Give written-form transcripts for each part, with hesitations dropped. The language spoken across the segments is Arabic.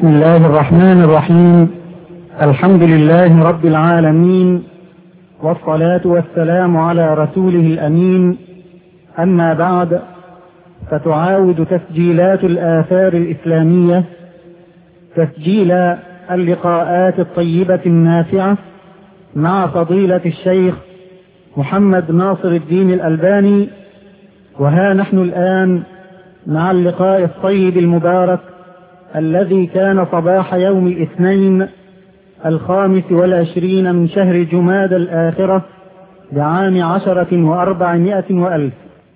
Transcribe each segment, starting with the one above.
بسم الله الرحمن الرحيم. الحمد لله رب العالمين، والصلاة والسلام على رسوله الأمين. أما بعد، فتعاود تسجيلات الآثار الإسلامية تسجيل اللقاءات الطيبة النافعة مع فضيلة الشيخ محمد ناصر الدين الألباني. وها نحن الآن مع اللقاء الطيب المبارك الذي كان صباح يوم الاثنين 25 من شهر جمادى الآخرة بعام 10,400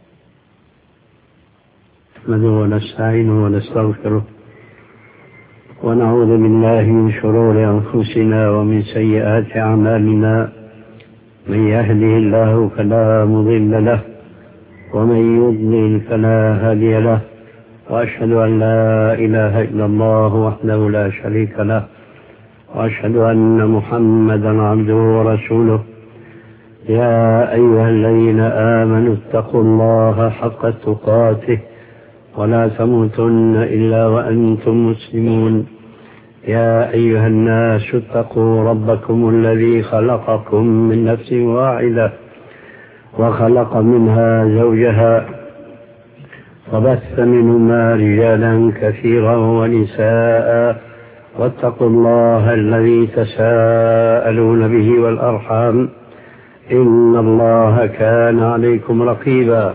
نحمده ونستعينه ونستغفره ونعوذ بالله من شرور أنفسنا ومن سيئات أعمالنا. من يهده الله فلا مضل له ومن يضلل فلا هادي له، وأشهد أن لا إله إلا الله وحده لا شريك له، وأشهد أن محمدا عبده ورسوله. يا أيها الذين آمنوا اتقوا الله حق تقاته ولا تموتن إلا وأنتم مسلمون. يا أيها الناس اتقوا ربكم الذي خلقكم من نفس واحدة وخلق منها زوجها وبث منهما رجالا كثيرا ونساء، واتقوا الله الذي تساءلون به والأرحام إن الله كان عليكم رقيبا.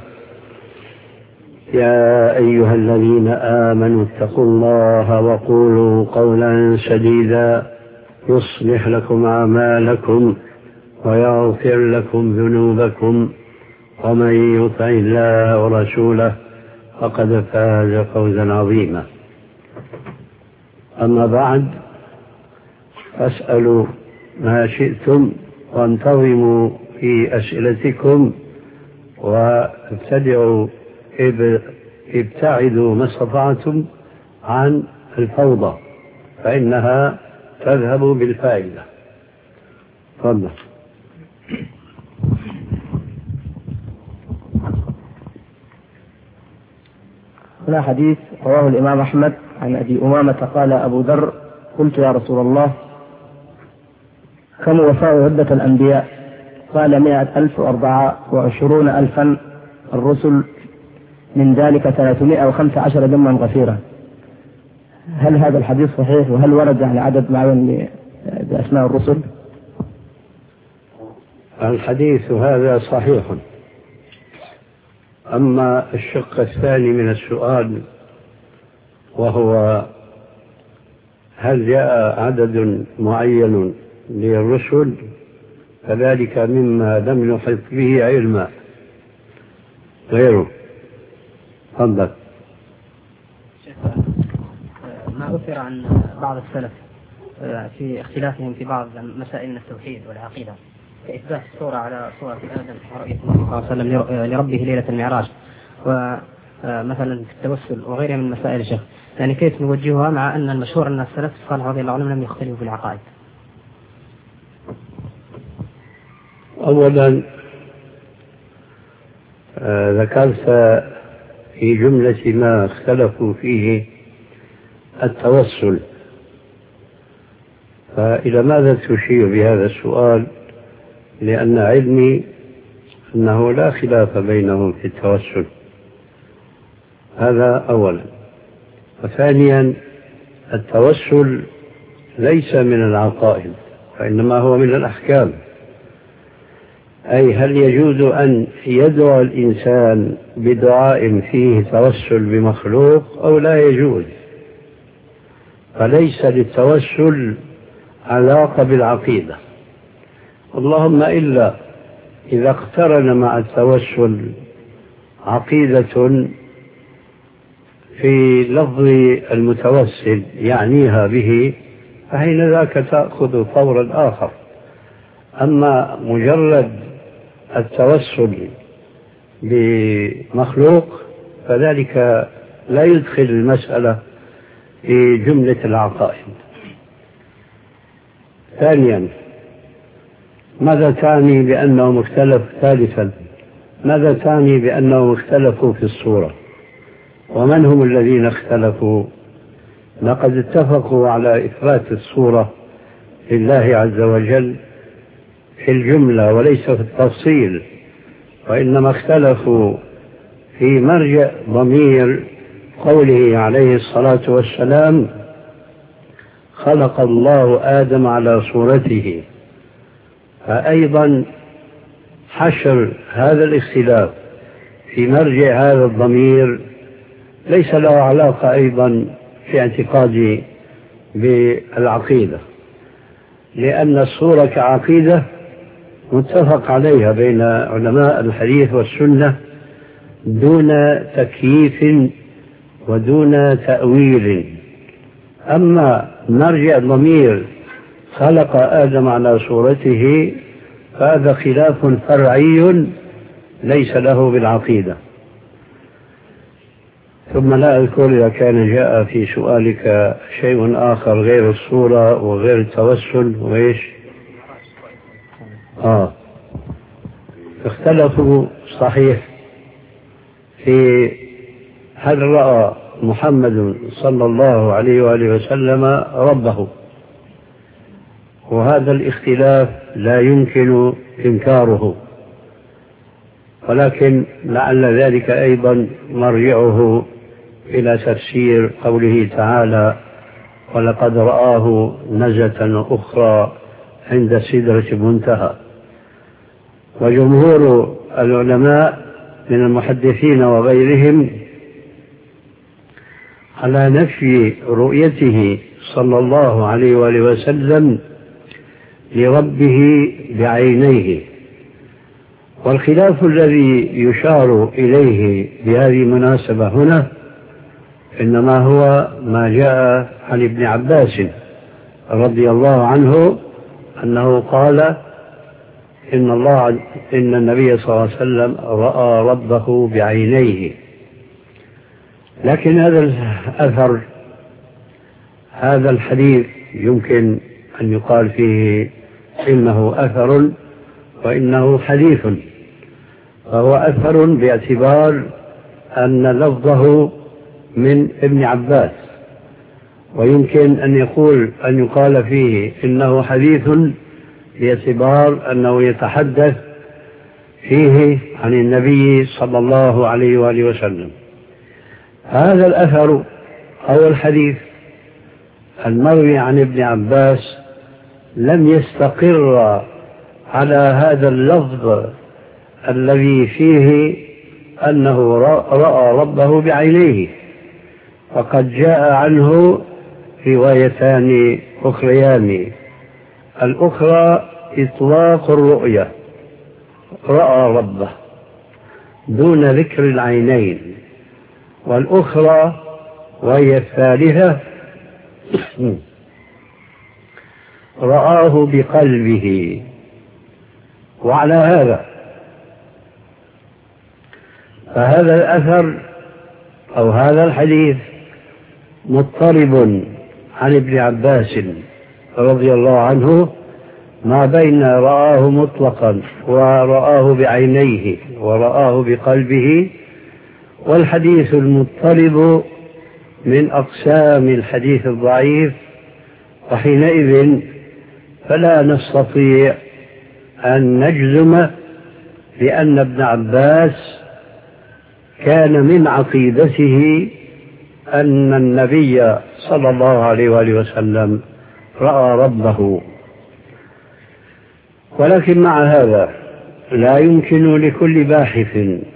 يا أيها الذين آمنوا اتقوا الله وقولوا قولا سديدا يصلح لكم أعمالكم ويغفر لكم ذنوبكم، ومن يطع الله ورسوله فقد فاز فوزا عظيما. أما بعد، فاسألوا ما شئتم وانتظموا في أسئلتكم، ابتعدوا ما استطعتم عن الفوضى فإنها تذهب بالفائدة. تفضل. هنا حديث رواه الإمام أحمد عن أبي أمامة قال أبو ذر: قلت يا رسول الله كم وفاء عدة الأنبياء؟ قال 100,024,000 الرسل، من ذلك 315 دما غفيرا. هل هذا الحديث صحيح؟ وهل ورد على عدد معين بأسماء الرسل؟ الحديث هذا صحيح. أما الشق الثاني من السؤال، وهو هل جاء عدد معين للرسل، فذلك مما لم يحط به علما غيره. تفضل. ما أثر عن بعض السلف في اختلافهم في بعض مسائل من التوحيد والعقيدة، كإثبات الصورة على صورة آدم ورؤية النبي صلى الله عليه وسلم لربه ليلة المعراج، ومثلا في التوسل وغيرها من مسائل الشيخ، يعني كيف نوجهها مع أن المشهور أن السلف الصالح رضي الله عنهم لم يختلفوا في العقائد؟ أولا ذكرت في جملة ما اختلفوا فيه التوسل، فإلى ماذا تشير بهذا السؤال؟ لأن علمي أنه لا خلاف بينهم في التوسل، هذا أولا. وثانيا، التوسل ليس من العقائد وإنما هو من الأحكام. أي هل يجوز أن يدعو الإنسان بدعاء فيه توسل بمخلوق أو لا يجوز؟ فليس للتوسل علاقة بالعقيدة، اللهم إلا إذا اقترن مع التوسل عقيدة في لفظ المتوسل يعنيها به، فحين ذاك تأخذ فورا آخر. أما مجرد التوسل بمخلوق فذلك لا يدخل المسألة في جملة العقائد. ثانيا، ماذا تعني بأنهم اختلفوا؟ ثالثا، ماذا تعني بأنهم اختلفوا في الصورة؟ ومن هم الذين اختلفوا؟ لقد اتفقوا على إثبات الصورة لله عز وجل في الجملة وليس في التفصيل، وإنما اختلفوا في مرجع ضمير قوله عليه الصلاة والسلام: خلق الله آدم على صورته. فأيضا حشر هذا الاختلاف في مرجع هذا الضمير ليس له علاقة أيضا في اعتقادي بالعقيدة، لأن الصورة كعقيدة متفق عليها بين علماء الحديث والسنة دون تكييف ودون تأويل. أما مرجع الضمير خلق آدم على صورته فهذا خلاف فرعي ليس له بالعقيدة. ثم لا أذكر إذا كان جاء في سؤالك شيء آخر غير الصورة وغير التوسل وإيش. اختلفوا صحيح في هل رأى محمد صلى الله عليه وآله وسلم ربه، وهذا الاختلاف لا يمكن إنكاره، ولكن لعل ذلك أيضا مرجعه إلى تفسير قوله تعالى: ولقد رآه نزلة أخرى عند سدرة المنتهى. وجمهور العلماء من المحدثين وغيرهم على نفي رؤيته صلى الله عليه وآله وسلم لربه بعينيه. والخلاف الذي يشار إليه بهذه المناسبة هنا إنما هو ما جاء عن ابن عباس رضي الله عنه أنه قال إن النبي صلى الله عليه وسلم رأى ربه بعينيه. لكن هذا الأثر، هذا الحديث يمكن أن يقال فيه إنه أثر وإنه حديث، فهو أثر باعتبار أن لفظه من ابن عباس، ويمكن أن يقال فيه إنه حديث باعتبار أنه يتحدث فيه عن النبي صلى الله عليه وآله وسلم. هذا الأثر أو الحديث المروي عن ابن عباس لم يستقر على هذا اللفظ الذي فيه أنه رأى ربه بعينيه، فقد جاء عنه روايتان أخريان: الأخرى إطلاق الرؤية، رأى ربه دون ذكر العينين، والأخرى وهي الثالثة رآه بقلبه. وعلى هذا فهذا الأثر أو هذا الحديث مضطرب عن ابن عباس رضي الله عنه ما بين رآه مطلقا ورآه بعينيه ورآه بقلبه. والحديث المضطرب من أقسام الحديث الضعيف، وحينئذ فلا نستطيع أن نجزم بأن ابن عباس كان من عقيدته أن النبي صلى الله عليه وآله وسلم رأى ربه. ولكن مع هذا لا يمكن لكل باحث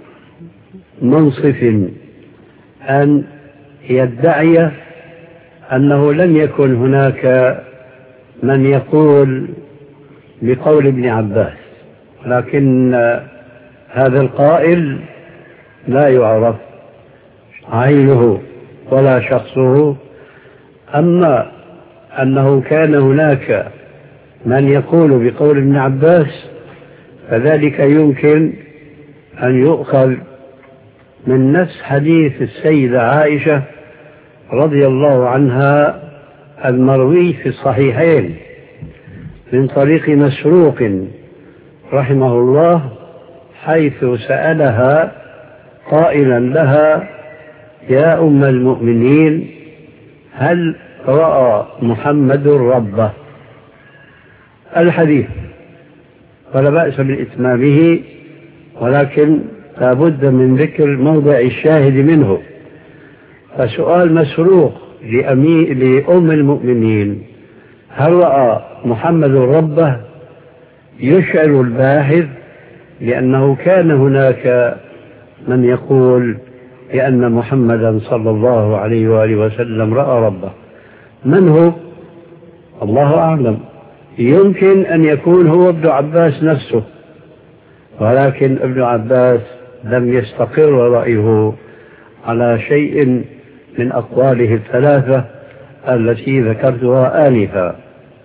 منصف أن يدعي أنه لم يكن هناك من يقول بقول ابن عباس، لكن هذا القائل لا يعرف عينه ولا شخصه. أما أنه كان هناك من يقول بقول ابن عباس فذلك يمكن أن يؤخذ من نفس حديث السيدة عائشة رضي الله عنها المروي في الصحيحين من طريق مسروق رحمه الله، حيث سألها قائلا لها: يا أم المؤمنين، هل رأى محمد ربه؟ الحديث ولا بأس بإتمامه، ولكن لا بد من ذكر موضع الشاهد منه. فسؤال مسروق لأم المؤمنين هل رأى محمد ربه يشعر الباحث، لأنه كان هناك من يقول بأن محمدا صلى الله عليه وآله وسلم رأى ربه. من هو؟ الله أعلم. يمكن أن يكون هو ابن عباس نفسه، ولكن ابن عباس لم يستقر رأيه على شيء من أقواله الثلاثة التي ذكرتها آنفا.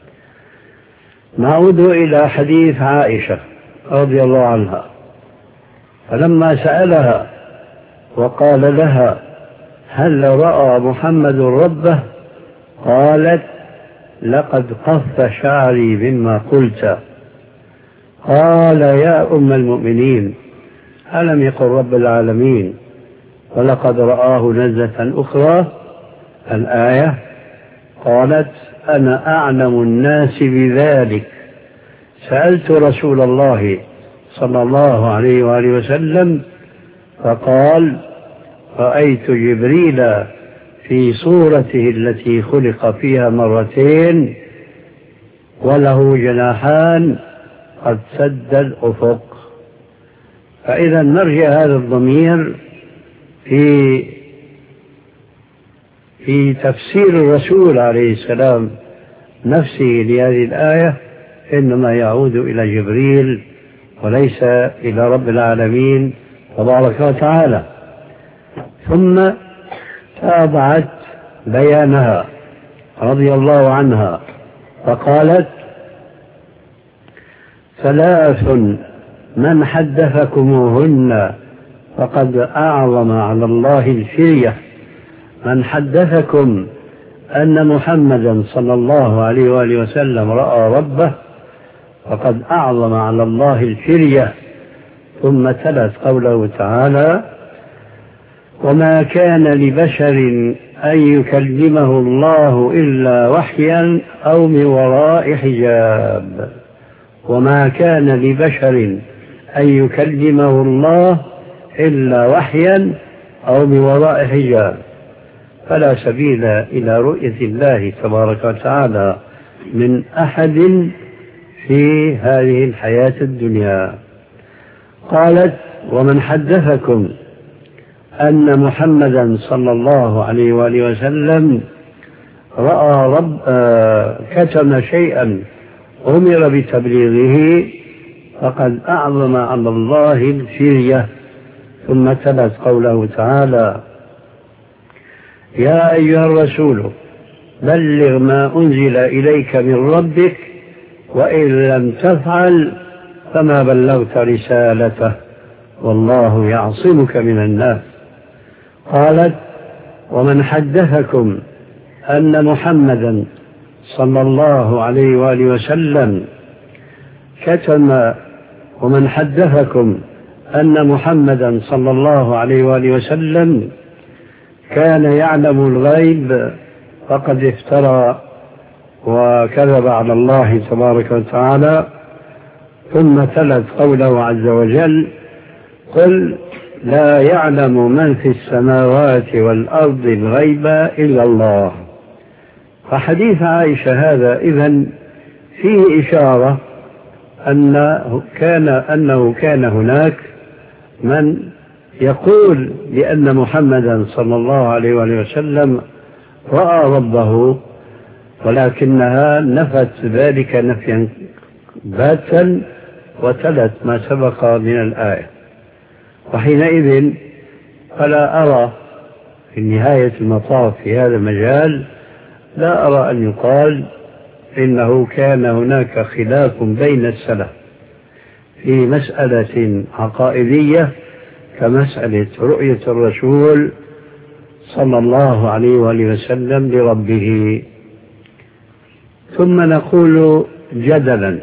نعود إلى حديث عائشة رضي الله عنها، فلما سألها وقال لها هل رأى محمد ربه؟ قالت لقد قف شعري مما قلت. قال يا أم المؤمنين ألم يقل رب العالمين ولقد رآه نزلة أخرى الآية؟ قالت أنا أعلم الناس بذلك، سألت رسول الله صلى الله عليه وآله وسلم فقال رأيت جبريل في صورته التي خلق فيها مرتين وله جناحان قد سد الأفق. فإذا نرجع هذا الضمير في تفسير الرسول عليه السلام نفسه لهذه الآية إنما يعود إلى جبريل وليس إلى رب العالمين تبارك وتعالى. ثم تابعت بيانها رضي الله عنها فقالت ثلاث من حدثكموهن فقد أعظم على الله الفرية. من حدثكم أن محمدا صلى الله عليه وآله وسلم رأى ربه فقد أعظم على الله الفرية. ثم تلت قوله تعالى وما كان لبشر أن يكلمه الله إلا وحيا أو من وراء حجاب. وما كان لبشر أن يكلمه الله إلا وحيا أو من وراء حجاب، فلا سبيل إلى رؤية الله تبارك وتعالى من أحد في هذه الحياة الدنيا. قالت ومن حدثكم أن محمدا صلى الله عليه وآله وسلم رأى كتم شيئا أمر بتبليغه فقد أعظم على الله الفرية. ثم تلت قوله تعالى يا أيها الرسول بلغ ما أنزل إليك من ربك وإن لم تفعل فما بلغت رسالته والله يعصمك من الناس. قالت ومن حدثكم أن محمدا صلى الله عليه وآله وسلم كتم ومن حدثكم أن محمدا صلى الله عليه وآله وسلم كان يعلم الغيب فقد افترى وكذب على الله تبارك وتعالى. ثم تلت قوله عز وجل قل لا يعلم من في السماوات والأرض الغيب إلا الله. فحديث عائشة هذا إذن فيه إشارة أنه كان هناك من يقول بأن محمدا صلى الله عليه وسلم رأى ربه، ولكنها نفت ذلك نفيا باتا وتلت ما سبق من الآية. وحينئذ فلا أرى في نهاية المطاف في هذا المجال لا أرى أن يقال إنه كان هناك خلاف بين السلف في مسألة عقائدية كمسألة رؤية الرسول صلى الله عليه وآله وسلم لربه. ثم نقول جدلا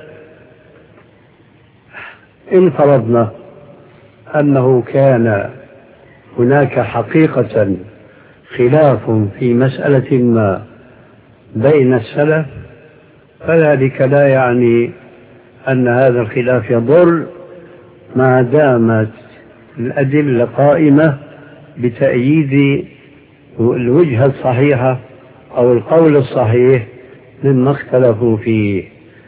إن فرضنا أنه كان هناك حقيقة خلاف في مسألة ما بين السلف فذلك لا يعني أن هذا الخلاف يضر ما دامت الأدلة قائمة بتأييد الوجهة الصحيحة أو القول الصحيح مما اختلفوا فيه.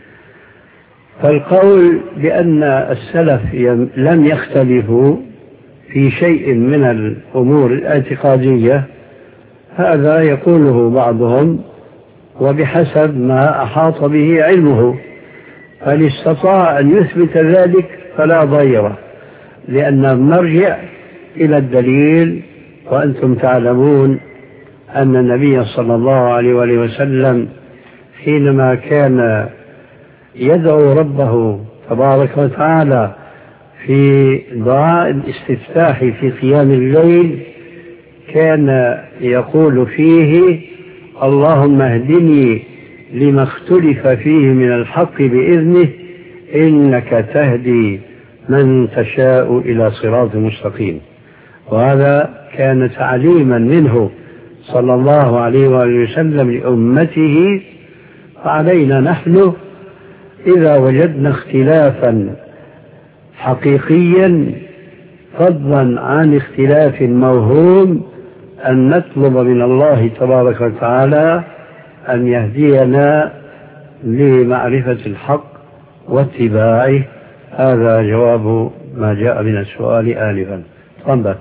فالقول بأن السلف لم يختلفوا في شيء من الأمور الاعتقادية هذا يقوله بعضهم وبحسب ما أحاط به علمه، فإن استطاع أن يثبت ذلك فلا ضير، لأن نرجع إلى الدليل. وأنتم تعلمون أن النبي صلى الله عليه وسلم حينما كان يدعو ربه تبارك وتعالى في دعاء الاستفتاح في قيام الليل كان يقول فيه: اللهم اهدني لما اختلف فيه من الحق بإذنه إنك تهدي من تشاء إلى صراط مستقيم. وهذا كان تعليما منه صلى الله عليه وسلم لأمته. فعلينا نحن إذا وجدنا اختلافا حقيقيا فضلا عن اختلاف موهوم أن نطلب من الله تبارك وتعالى أن يهدينا لمعرفة الحق واتباعه. هذا جواب ما جاء من السؤال آنفا. تفضل.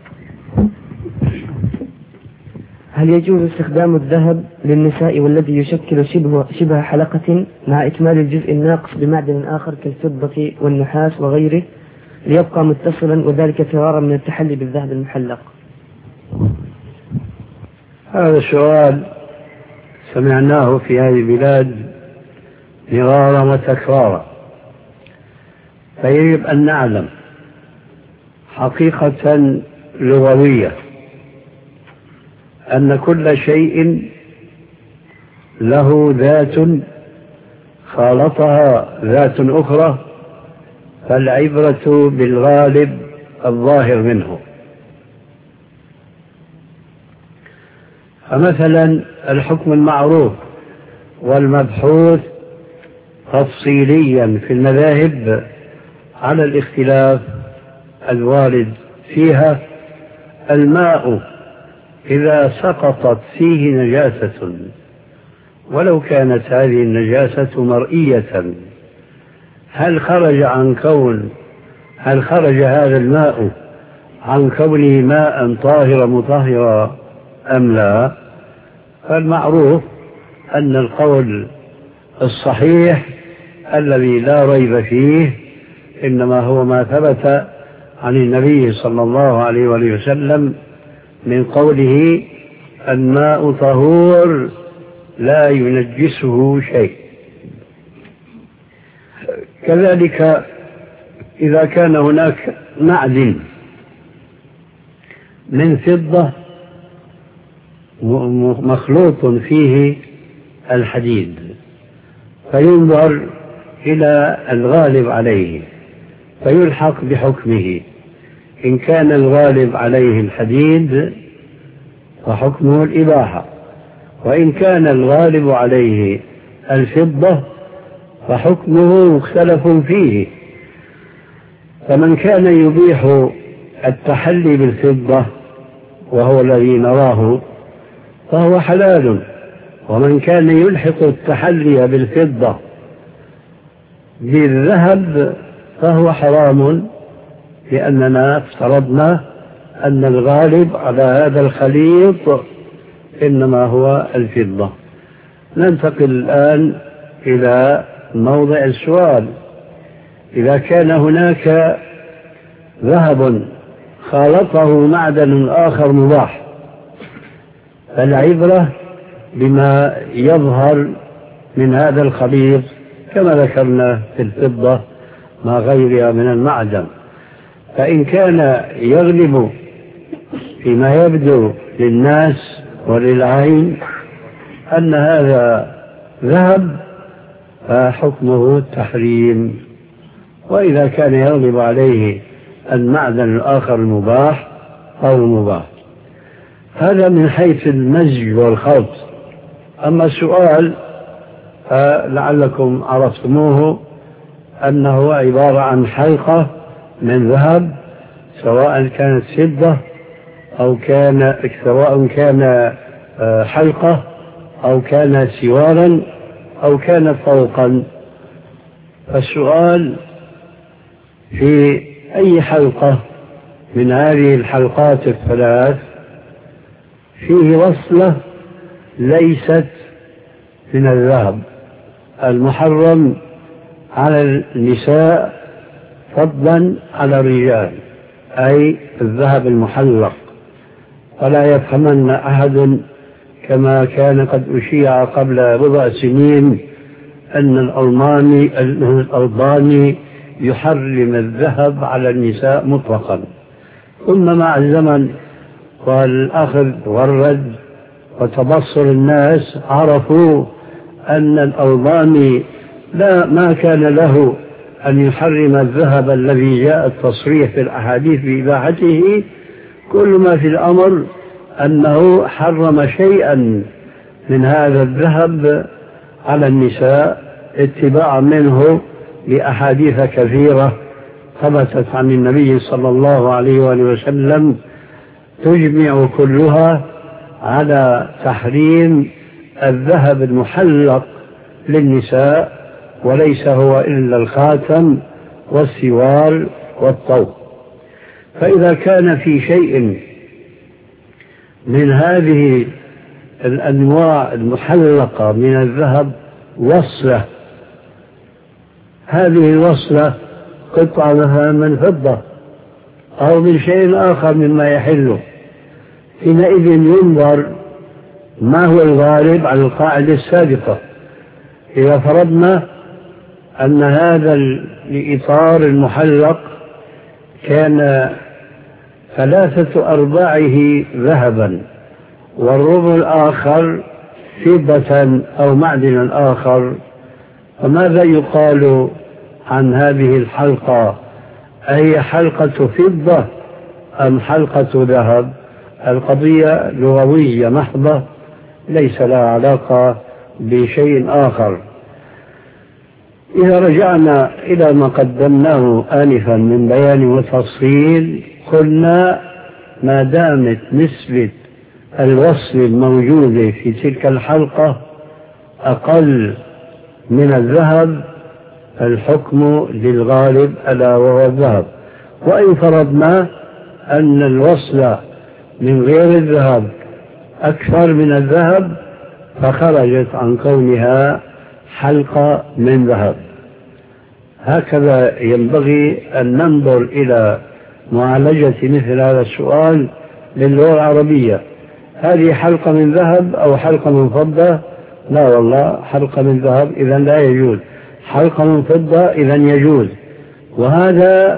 هل يجوز استخدام الذهب للنساء والذي يشكل شبه حلقة مع إكمال الجزء الناقص بمعدن آخر كالفضة والنحاس وغيره ليبقى متصلا، وذلك فرارا من التحلي بالذهب المحلق؟ هذا السؤال سمعناه في هذه البلاد مرارا وتكرارا، فيجب أن نعلم حقيقة لغوية أن كل شيء له ذات خالطها ذات أخرى، فالعبرة بالغالب الظاهر منه. فمثلا الحكم المعروف والمبحوث تفصيليا في المذاهب على الاختلاف الوارد فيها: الماء إذا سقطت فيه نجاسة ولو كانت هذه النجاسة مرئية هل خرج هذا الماء عن كونه ماء طاهرا مطهرا أم لا؟ فالمعروف أن القول الصحيح الذي لا ريب فيه إنما هو ما ثبت عن النبي صلى الله عليه وسلم من قوله: الماء طهور لا ينجسه شيء. كذلك إذا كان هناك معدن من فضة مخلوط فيه الحديد فينظر إلى الغالب عليه فيلحق بحكمه. إن كان الغالب عليه الحديد فحكمه الإباحة، وإن كان الغالب عليه الفضة فحكمه مختلف فيه. فمن كان يبيح التحلي بالفضة وهو الذي نراه فهو حلال، ومن كان يلحق التحلي بالفضة بالذهب فهو حرام، لأننا افترضنا أن الغالب على هذا الخليط إنما هو الفضة. ننتقل الآن إلى موضع السؤال: إذا كان هناك ذهب خالطه معدن آخر مباح فالعبرة بما يظهر من هذا الخليط كما ذكرنا في الفضة ما غيرها من المعدن. فإن كان يغلب فيما يبدو للناس وللعين أن هذا ذهب فحكمه التحريم، وإذا كان يغلب عليه المعدن الآخر المباح فهو مباح. هذا من حيث المزج والخلط. أما السؤال لعلكم عرفتموه أنه عبارة عن حلقة من ذهب، سواء كانت فضة أو سواء كان حلقة أو كان سوارا أو كان فوقا. فالسؤال في أي حلقة من هذه الحلقات الثلاث فيه وصلة ليست من الذهب المحرم على النساء فضلا على الرجال، أي الذهب المحلق. ولا يفهمن أحد كما كان قد أشيع قبل بضع سنين أن الألباني يحرم الذهب على النساء مطلقا، ثم مع الزمن والأخذ والرد وتبصر الناس عرفوا أن الألباني ما كان له أن يحرم الذهب الذي جاء التصريح في الأحاديث بإباحته. كل ما في الأمر أنه حرم شيئا من هذا الذهب على النساء اتباعا منه لأحاديث كثيرة ثبتت عن النبي صلى الله عليه وآله وسلم تجمع كلها على تحريم الذهب المحلق للنساء، وليس هو إلا الخاتم والسوار والطوق. فإذا كان في شيء من هذه الأنواع المحلقة من الذهب وصلة، هذه الوصلة قطعة مثلا من فضة أو من شيء آخر مما يحله، حينئذ ينظر ما هو الغالب على القاعدة السابقة. إذا فرضنا أن هذا الإطار المحلق كان 3/4 ذهبا والربع الآخر فضة أو معدن آخر، فماذا يقال عن هذه الحلقة؟ أي حلقة فضة أم حلقة ذهب؟ القضية لغوية محضة ليس لها علاقة بشيء آخر. إذا رجعنا إلى ما قدمناه آنفا من بيان وتفصيل، قلنا ما دامت نسبة الوصل الموجودة في تلك الحلقة أقل من الذهب الحكم للغالب ألا وهو الذهب. وإن فرضنا أن الوصل من غير الذهب أكثر من الذهب فخرجت عن كونها حلقة من ذهب. هكذا ينبغي أن ننظر إلى معالجة مثل هذا السؤال باللغة العربية. هذه حلقة من ذهب أو حلقة من فضة؟ لا والله، حلقة من ذهب إذا لا يجوز، حلقة من فضة إذا يجوز. وهذا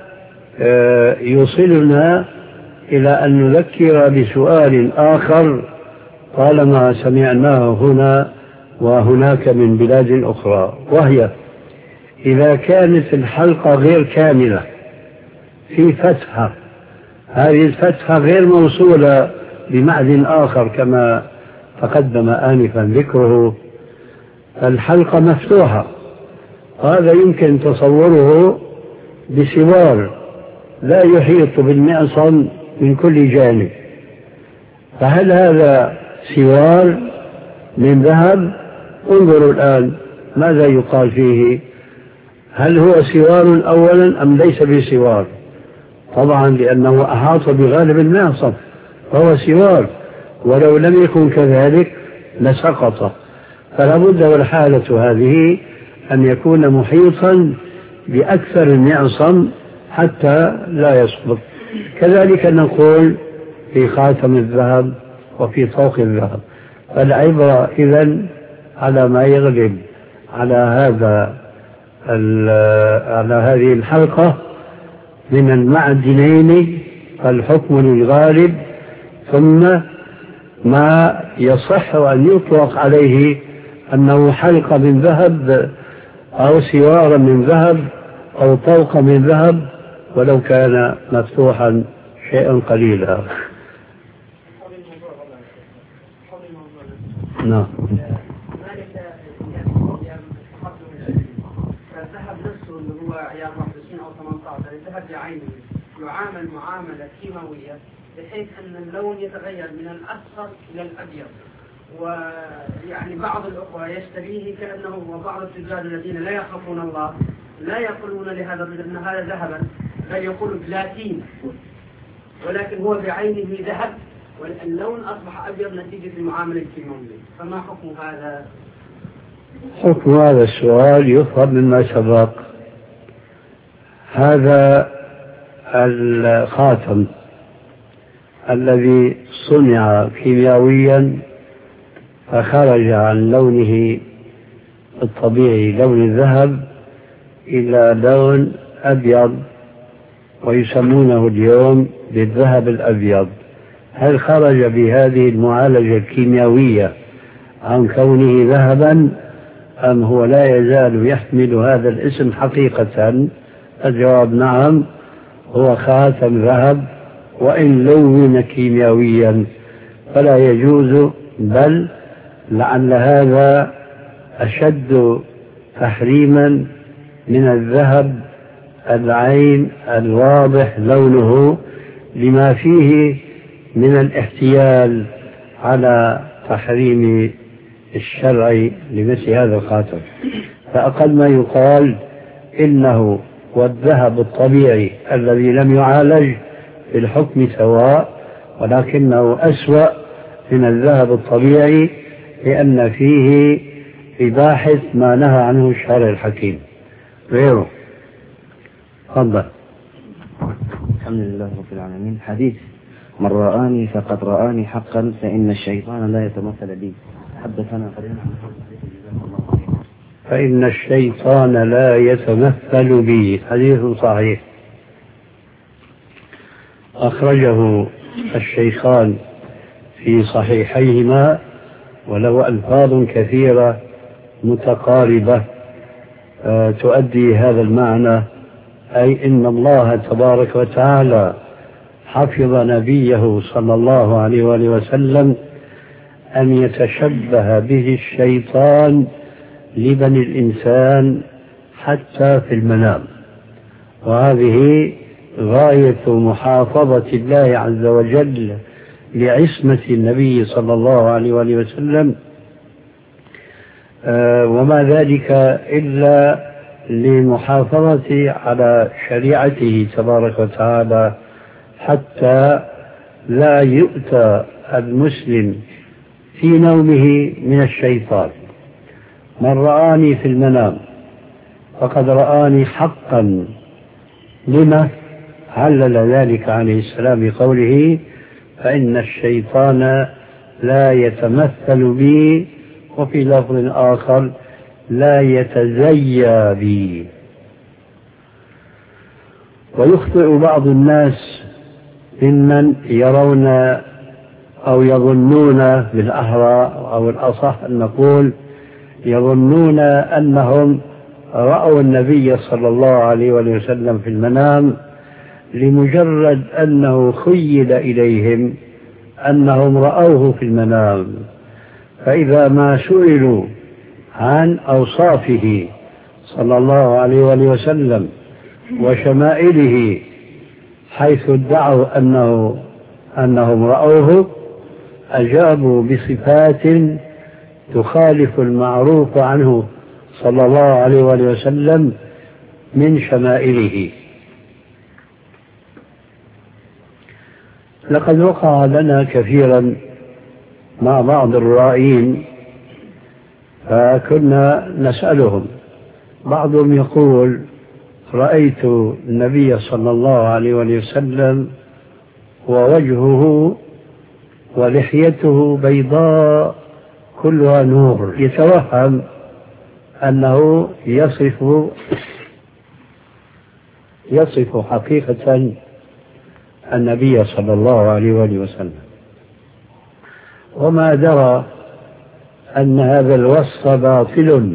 يوصلنا إلى أن نذكر بسؤال آخر طالما سمعناه هنا وهناك من بلاد أخرى، وهي إذا كانت الحلقة غير كاملة في فتحة، هذه الفتحة غير موصولة بمعدن آخر كما تقدم آنفا ذكره، الحلقة مفتوحة، هذا يمكن تصوره بسوار لا يحيط بالمعصم من كل جانب، فهل هذا سوار من ذهب؟ انظروا الآن ماذا يقال فيه، هل هو سوار أولا أم ليس بسوار؟ طبعا لأنه أحاط بغالب المعصم فهو سوار، ولو لم يكن كذلك لسقط. فلا بد والحالة هذه أن يكون محيطا بأكثر المعصم حتى لا يسقط. كذلك نقول في خاتم الذهب وفي طوق الذهب. فالعبرة إذن على ما يغلب على هذه الحلقة من المعدنين فالحكم للغالب، ثم ما يصح أن يطلق عليه أنه حلقة من ذهب أو سوار من ذهب أو طوق من ولو كان مفتوحا شيئا قليلا. نعم. فالذهب نفسه اللي هو عيار 21 أو 18 الذهب بعينه يعامل معاملة كيماوية بحيث أن اللون يتغير من الأصفر إلى الأبيض، ويعني بعض الأخوة يشتريه كأنه، وبعض التجار الذين لا يخافون الله لا يقولون لهذا الرجل أن هذا ذهبا، بل يقول بلاتين، ولكن هو بعينه ذهب واللون أصبح أبيض نتيجة المعاملة الكيماوية، فما حكم هذا؟ حكم هذا السؤال يفهم مما سبق. هذا الخاتم الذي صنع كيميائيا فخرج عن لونه الطبيعي لون الذهب إلى لون أبيض ويسمونه اليوم بالذهب الأبيض، هل خرج بهذه المعالجة الكيميائية عن كونه ذهبا أم هو لا يزال يحمل هذا الاسم حقيقة؟ الجواب نعم، هو خاتم ذهب وإن لون كيميائيا فلا يجوز، بل لعل هذا أشد تحريما من الذهب العين الواضح لونه، لما فيه من الاحتيال على تحريم الشرع لمثل هذا الخاتم. فأقل ما يقال إنه والذهب الطبيعي الذي لم يعالج في الحكم سواء، ولكنه أسوأ من الذهب الطبيعي لأن فيه إباحة ما نهى عنه الشرع الحكيم غيره. تفضل. الحمد لله رب العالمين. حديث من رآني فقد رآني حقا فإن الشيطان لا يتمثل بي. حدثنا قليلا عن فإن الشيطان لا يتمثل بي، حديث صحيح أخرجه الشيخان في صحيحيهما وله ألفاظ كثيرة متقاربة تؤدي هذا المعنى، أي إن الله تبارك وتعالى حفظ نبيه صلى الله عليه وآله وسلم أن يتشبه به الشيطان لبني الإنسان حتى في المنام، وهذه غاية محافظة الله عز وجل لعصمة النبي صلى الله عليه وآله وسلم، وما ذلك إلا لمحافظة على شريعته تبارك وتعالى حتى لا يؤتى المسلم في نومه من الشيطان. من رآني في المنام فقد رآني حقا، لما علل ذلك عليه السلام بقوله فإن الشيطان لا يتمثل بي، وفي لفظ آخر لا يتزيى بي. ويخطئ بعض الناس ممن يرون أو يظنون بالأحرى أو الأصح أن نقول يظنون أنهم رأوا النبي صلى الله عليه وسلم في المنام لمجرد أنه خيل إليهم أنهم رأوه في المنام، فإذا ما سئلوا عن أوصافه صلى الله عليه وسلم وشمائله حيث ادعوا أنهم رأوه أجابوا بصفات تخالف المعروف عنه صلى الله عليه وسلم من شمائله. لقد وقع لنا كثيرا مع بعض الرائين فكنا نسألهم، بعضهم يقول رأيت النبي صلى الله عليه وسلم ووجهه ولحيته بيضاء كلها نور، يتوهم أنه يصف حقيقة النبي صلى الله عليه وسلم، وما درى أن هذا الوصف باطل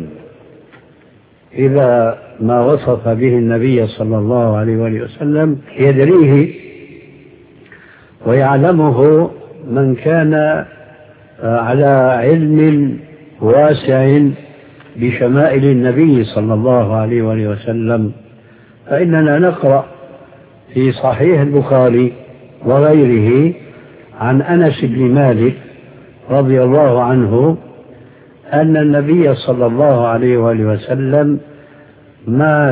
إذا ما وصف به النبي صلى الله عليه وسلم يدريه ويعلمه من كان على علم واسع بشمائل النبي صلى الله عليه وآله وسلم، فإننا نقرأ في صحيح البخاري وغيره عن أنس بن مالك رضي الله عنه أن النبي صلى الله عليه وآله وسلم ما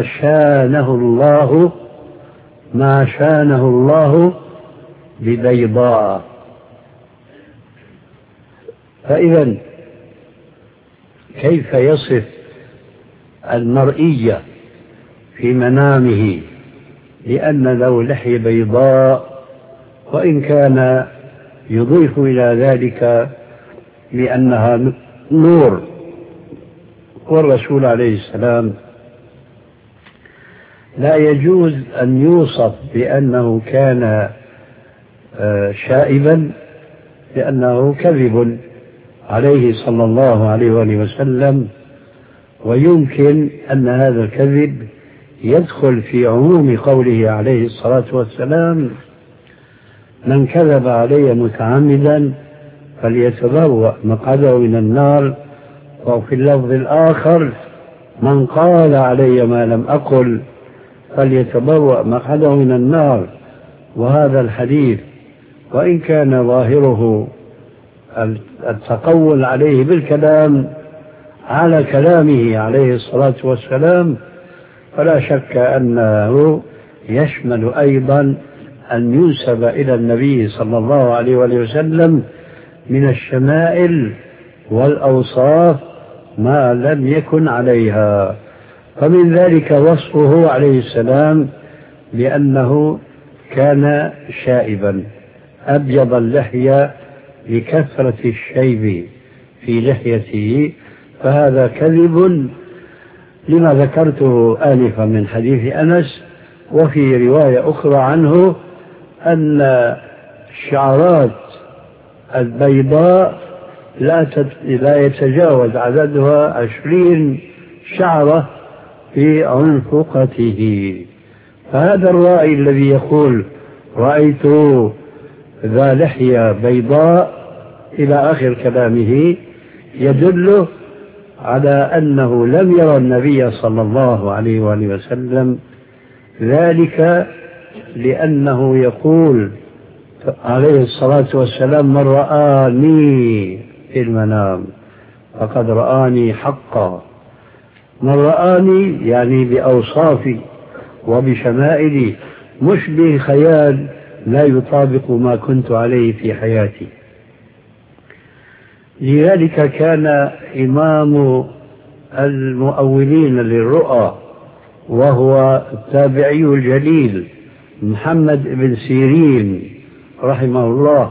شانه الله ببيضاء. فإذا كيف يصف المرئية في منامه لأن له لحية بيضاء، وإن كان يضيف إلى ذلك لأنها نور؟ والرسول عليه السلام لا يجوز أن يوصف بأنه كان شائبا، لأنه كذب عليه صلى الله عليه وآله وسلم، ويمكن أن هذا الكذب يدخل في عموم قوله عليه الصلاة والسلام: من كذب علي متعمدا فليتبوأ مقعده من النار. وفي اللفظ الآخر: من قال علي ما لم أقل فليتبوأ مقعده من النار. وهذا الحديث وإن كان ظاهره التقول عليه بالكلام على كلامه عليه الصلاة والسلام، فلا شك أنه يشمل أيضا أن ينسب إلى النبي صلى الله عليه وسلم من الشمائل والأوصاف ما لم يكن عليها. فمن ذلك وصفه عليه السلام بأنه كان شائبا أبيض اللحية لكثرة الشيب في لحيته، فهذا كذب لما ذكرته آنفا من حديث أنس. وفي رواية أخرى عنه أن الشعرات البيضاء لا يتجاوز عددها 20 شعرة في عنفقته. فهذا الرائي الذي يقول رأيت ذا لحية بيضاء إلى آخر كلامه يدل على أنه لم يرى النبي صلى الله عليه وآله وسلم ذلك، لأنه يقول عليه الصلاة والسلام: من رآني في المنام فقد رآني حقا. من رآني يعني بأوصافي وبشمائلي، مش بخيال لا يطابق ما كنت عليه في حياتي. لذلك كان إمام المؤولين للرؤى وهو التابعي الجليل محمد بن سيرين رحمه الله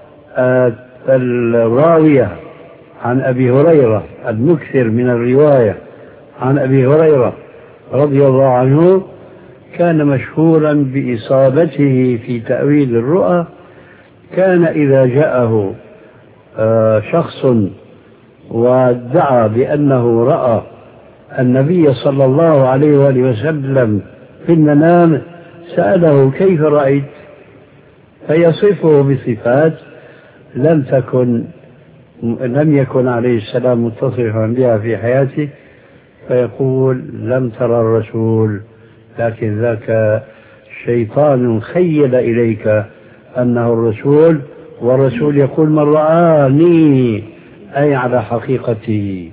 الراوية عن أبي هريرة، المكثر من الرواية عن أبي هريرة رضي الله عنه، كان مشهورا بإصابته في تأويل الرؤى. كان إذا جاءه شخص وادعى بأنه رأى النبي صلى الله عليه وآله وسلم في المنام سأله: كيف رأيت؟ فيصفه بصفات لم يكن عليه السلام متصفا بها في حياته، فيقول: لم ترى الرسول، لكن ذاك شيطان خيل إليك أنه الرسول، والرسول يقول: من رآني، أي على حقيقته.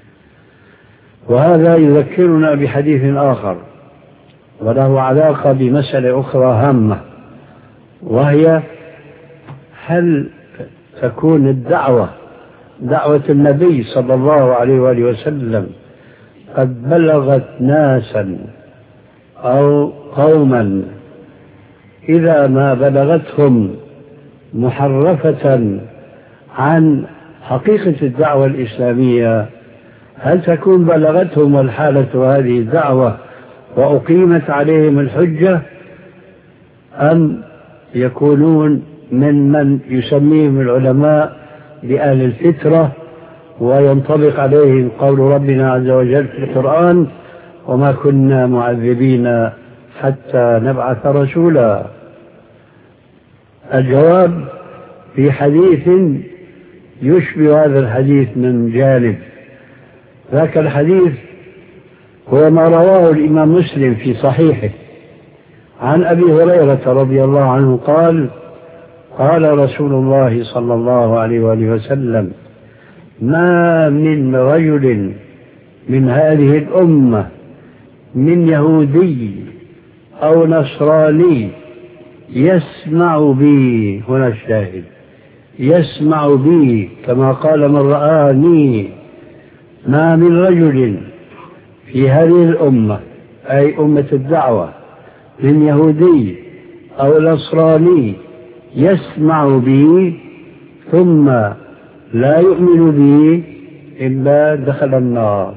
وهذا يذكرنا بحديث آخر وله علاقة بمسألة أخرى هامة، وهي: هل تكون دعوة النبي صلى الله عليه وآله وسلم قد بلغت ناسا أو قوما إذا ما بلغتهم محرفة عن حقيقة الدعوة الإسلامية، هل تكون بلغتهم الحالة هذه الدعوة وأقيمت عليهم الحجة، أم يكونون من يسميهم العلماء بأهل الفترة وينطبق عليهم قول ربنا عز وجل في القرآن: وما كنا معذبين حتى نبعث رسولا؟ الجواب في حديث يشبه هذا الحديث من جانب. ذاك الحديث هو ما رواه الإمام مسلم في صحيحه عن أبي هريرة رضي الله عنه قال: قال رسول الله صلى الله عليه وآله وسلم: ما من رجل من هذه الأمة من يهودي أو نصراني يسمع بي، هنا الشاهد، يسمع بي كما قال من رآني، ما من رجل في هذه الأمة أي أمة الدعوة من يهودي أو نصراني يسمع بي ثم لا يؤمن بي إلا دخل النار.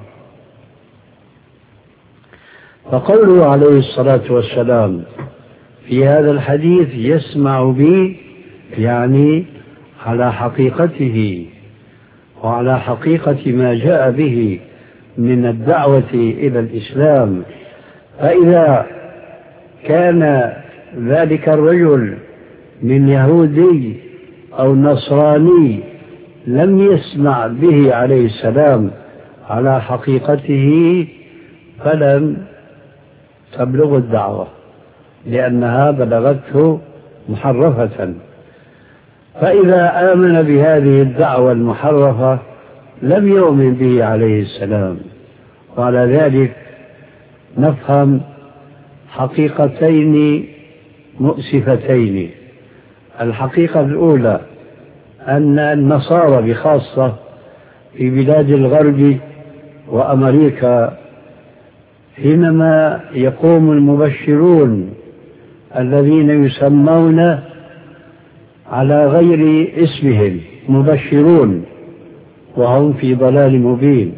فقوله عليه الصلاة والسلام في هذا الحديث يسمع بي يعني على حقيقته وعلى حقيقة ما جاء به من الدعوة إلى الإسلام. فإذا كان ذلك الرجل من يهودي أو نصراني لم يسمع به عليه السلام على حقيقته فلم تبلغ الدعوة، لأنها بلغته محرفة. فإذا آمن بهذه الدعوة المحرفة لم يؤمن به عليه السلام. وعلى ذلك نفهم حقيقتين مؤسفتين. الحقيقة الأولى أن النصارى بخاصة في بلاد الغرب وأمريكا حينما يقوم المبشرون الذين يسمون على غير اسمهم مبشرون وهم في ضلال مبين،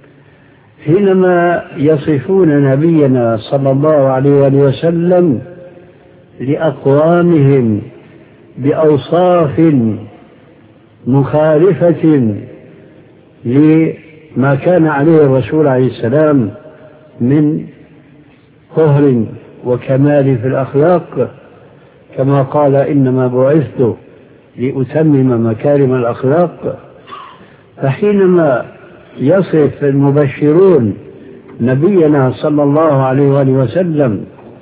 حينما يصفون نبينا صلى الله عليه وسلم لأقوامهم بأوصاف مخالفة لما كان عليه الرسول عليه السلام من طهر وكمال في الأخلاق، كما قال: إنما بعثت لأتمم مكارم الأخلاق. فحينما يصف المبشرون نبينا صلى الله عليه وسلم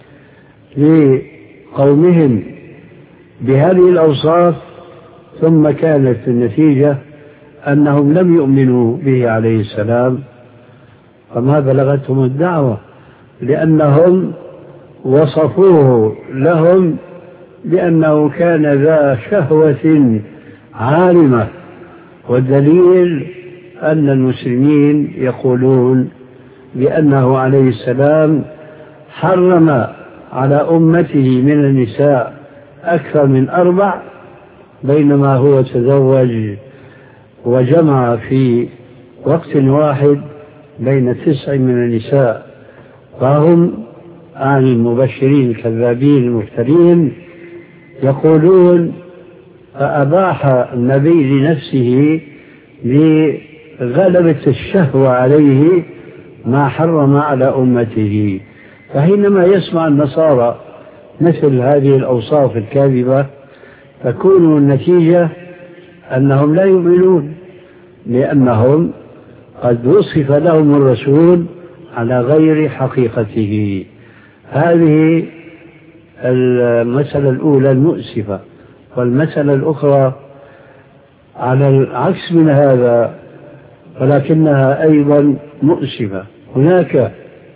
لقومهم بهذه الأوصاف ثم كانت النتيجة أنهم لم يؤمنوا به عليه السلام، فما بلغتهم الدعوة، لأنهم وصفوه لهم بأنه كان ذا شهوة عارمة. والدليل أن المسلمين يقولون بأنه عليه السلام حرم على أمته من النساء أكثر من 4، بينما هو تزوج وجمع في وقت واحد بين 9 من النساء. فهم عن المبشرين الكذابين المفترين يقولون: فأباح النبي لنفسه لغلبة الشهوة عليه ما حرم على أمته. فحينما يسمع النصارى مثل هذه الأوصاف الكاذبة تكون النتيجة أنهم لا يؤمنون، لأنهم قد وصف لهم الرسول على غير حقيقته. هذه المسألة الأولى المؤسفة. والمسألة الأخرى على العكس من هذا ولكنها أيضا مؤسفة. هناك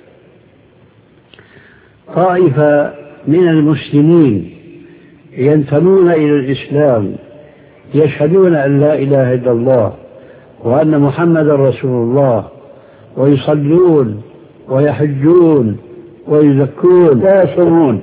طائفة من المسلمين ينتمون إلى الإسلام يشهدون أن لا إله إلا الله وأن محمد رسول الله ويصلون ويحجون ويزكون ويصومون،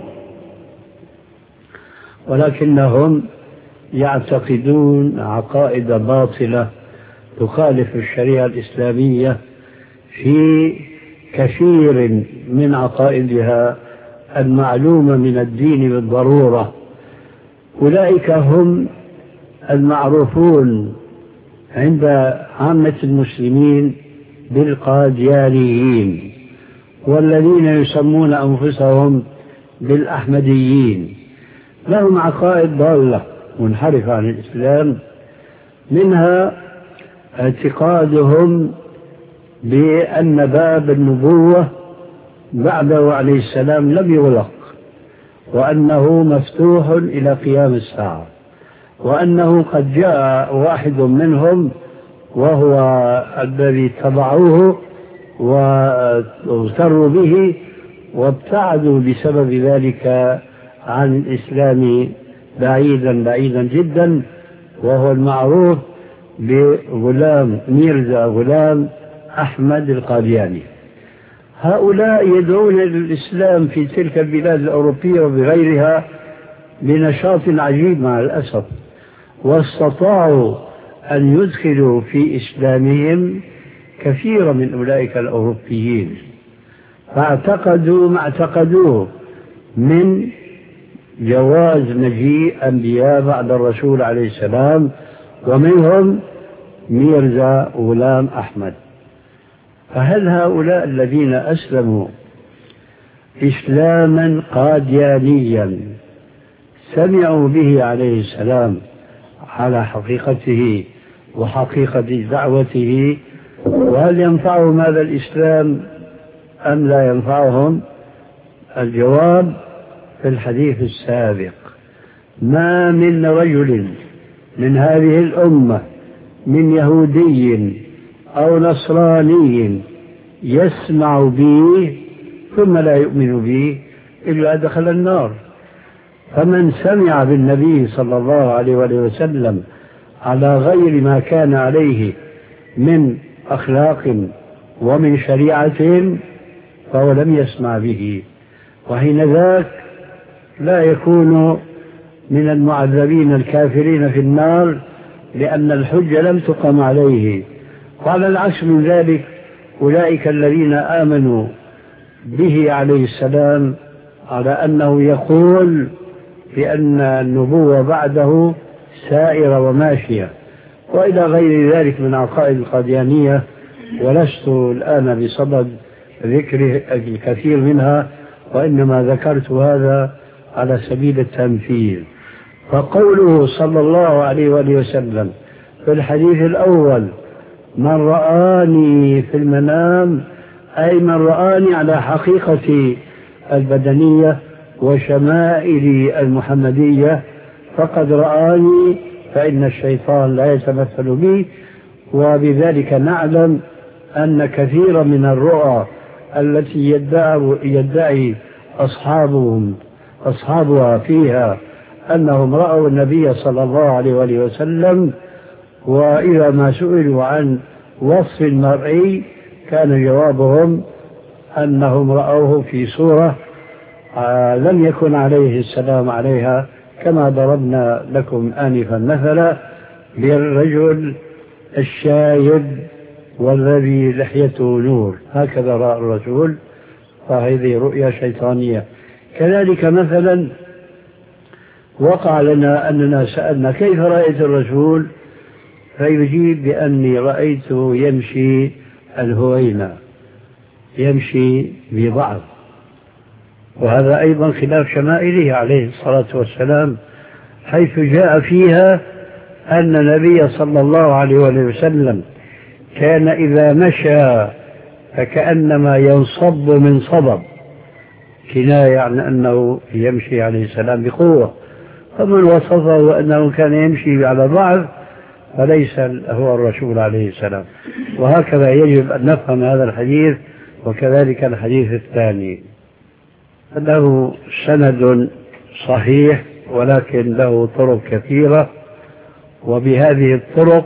ولكنهم يعتقدون عقائد باطلة تخالف الشريعة الإسلامية في كثير من عقائدها المعلومة من الدين بالضرورة. أولئك هم المعروفون عند عامة المسلمين بالقاديانيين، والذين يسمون أنفسهم بالأحمديين. لهم عقائد ضالة منحرفة عن الإسلام، منها اعتقادهم بأن باب النبوة بعده عليه السلام لم يغلق، وأنه مفتوح إلى قيام الساعة، وأنه قد جاء واحد منهم وهو الذي تبعوه واغتروا به وابتعدوا بسبب ذلك عن الإسلام بعيدا بعيدا جدا، وهو المعروف بغلام ميرزا غلام أحمد القادياني. هؤلاء يدعون للإسلام في تلك البلاد الأوروبية وبغيرها بنشاط عجيب مع الأسف، واستطاعوا أن يدخلوا في إسلامهم كثير من أولئك الأوروبيين، فاعتقدوا ما اعتقدوه من جواز مجيء أنبياء بعد الرسول عليه السلام، ومنهم ميرزا غلام أحمد. فهل هؤلاء الذين أسلموا إسلاما قاديانيا سمعوا به عليه السلام على حقيقته وحقيقة دعوته، وهل ينفعهم هذا الإسلام أم لا ينفعهم؟ الجواب في الحديث السابق: ما من رجل من هذه الأمة من يهودي أو نصراني يسمع بي ثم لا يؤمن بي إلا دخل النار. فمن سمع بالنبي صلى الله عليه وسلم على غير ما كان عليه من أخلاق ومن شريعة فهو لم يسمع به، وحين ذاك لا يكون من المعذبين الكافرين في النار، لأن الحجة لم تقم عليه. وعلى العكس من ذلك أولئك الذين آمنوا به عليه السلام على أنه يقول بأن النبوة بعده سائرة وماشية وإلى غير ذلك من عقائد القاديانية، ولست الآن بصدد ذكر الكثير منها، وإنما ذكرت هذا على سبيل التمثيل. فقوله صلى الله عليه وسلم في الحديث الأول: من رآني في المنام، أي من رآني على حقيقة البدنية وشمائل المحمدية فقد رآني، فإن الشيطان لا يتمثل بي. وبذلك نعلم أن كثيرا من الرؤى التي يدعي أصحابها فيها أنهم رأوا النبي صلى الله عليه وسلم، وإذا ما سئلوا عن وصف المرئي كان جوابهم أنهم رأوه في صورة لم يكن عليه السلام عليها، كما ضربنا لكم آنفا مثلا بالرجل الشايب والذي لحيته نور، هكذا رأى الرسول، فهذه رؤيا شيطانية. كذلك مثلا وقع لنا أننا سألنا: كيف رأيت الرسول؟ فيجيب بأني رأيته يمشي الهوينة، يمشي ببعض، وهذا أيضا خلاف شمائله عليه الصلاة والسلام، حيث جاء فيها أن النبي صلى الله عليه وسلم كان إذا مشى فكأنما ينصب من صبب، كناية عن أنه يمشي عليه السلام بقوة. فمن وصفه أنه كان يمشي على ضعف فليس هو الرسول عليه السلام. وهكذا يجب أن نفهم هذا الحديث، وكذلك الحديث الثاني له سند صحيح ولكن له طرق كثيرة، وبهذه الطرق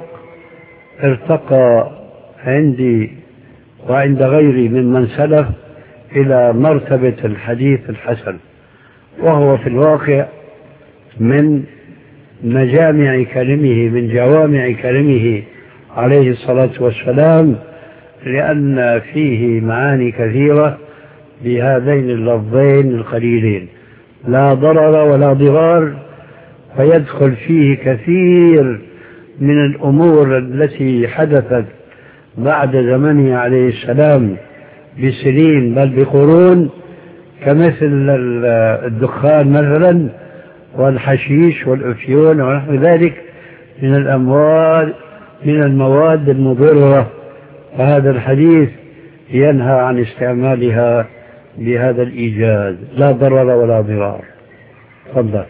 ارتقى عندي وعند غيري ممن سلف إلى مرتبة الحديث الحسن، وهو في الواقع من مجامع كلمه، من جوامع كلمه عليه الصلاة والسلام، لأن فيه معاني كثيرة بهذين اللفظين القليلين: لا ضرر ولا ضرار، فيدخل فيه كثير من الأمور التي حدثت بعد زمنه عليه السلام بسنين بل بقرون، كمثل الدخان مثلا والحشيش والأفيون ونحو ذلك، من المواد المضرة، فهذا الحديث ينهى عن استعمالها بهذا الإيجاز، لا ضرر ولا ضرار. تفضل.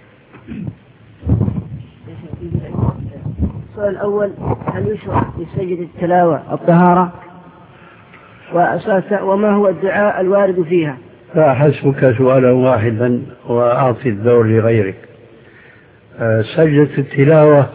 السؤال الأول: هل يشرع لسجد التلاوة الطهارة؟ وما هو الدعاء الوارد فيها؟ لا، حسبك سؤالا واحدا وأعطي الدور لغيرك. سجدة التلاوة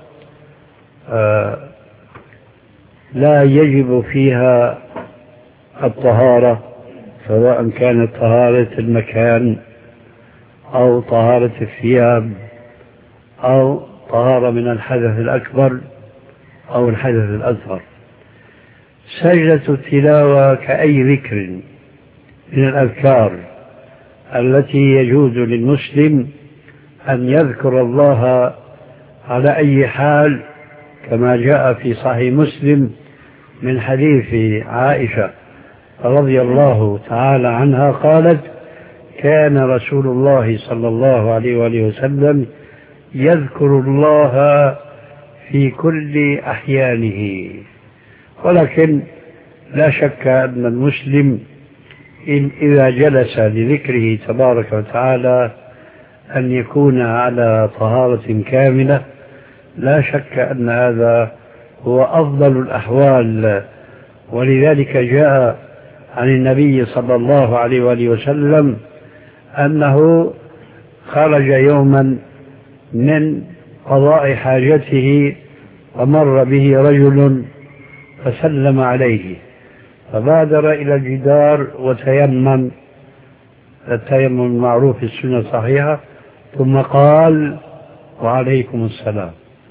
لا يجب فيها الطهارة، سواء كانت طهارة المكان أو طهارة الثياب أو طهارة من الحدث الأكبر أو الحدث الأصغر. سجدة التلاوة كأي ذكر من الأذكار التي يجوز للمسلم أن يذكر الله على أي حال، كما جاء في صحيح مسلم من حديث عائشة رضي الله تعالى عنها قالت: كان رسول الله صلى الله عليه وآله وسلم يذكر الله في كل أحيانه. ولكن لا شك أن المسلم إذا جلس لذكره تبارك وتعالى أن يكون على طهارة كاملة، لا شك أن هذا هو أفضل الأحوال. ولذلك جاء عن النبي صلى الله عليه وآله وسلم أنه خرج يوما من قضاء حاجته فمر به رجل فسلم عليه، فبادر إلى الجدار وتيمم التيمم المعروف في السنة الصحيحة، ثم قال: وعليكم السلام،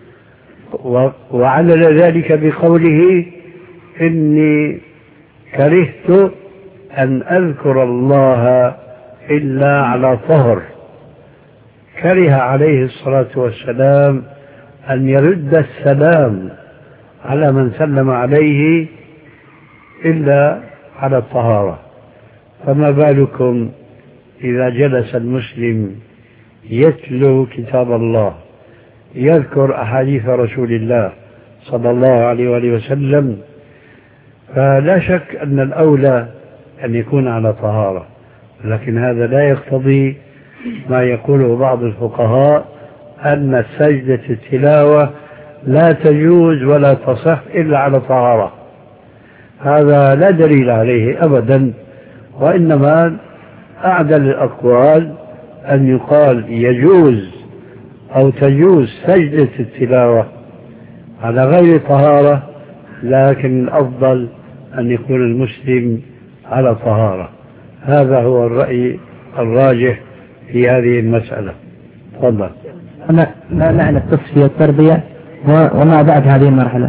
وعلل ذلك بقوله: إني كرهت أن أذكر الله إلا على طهر. كره عليه الصلاة والسلام أن يرد السلام على من سلم عليه إلا على الطهارة، فما بالكم إذا جلس المسلم يتلو كتاب الله، يذكر أحاديث رسول الله صلى الله عليه وآله وسلم، فلا شك أن الأولى أن يكون على طهارة. لكن هذا لا يقتضي ما يقوله بعض الفقهاء أن سجدة التلاوة لا تجوز ولا تصح إلا على طهارة. هذا لا دليل عليه أبدا، وإنما أعدل الأقوال أن يقال يجوز أو تجوز سجدة التلاوة على غير طهارة، لكن الأفضل أن يكون المسلم على طهارة. هذا هو الرأي الراجح في هذه المسألة. تفضل. ما معنى التصفية والتربية وما بعد هذه المرحلة؟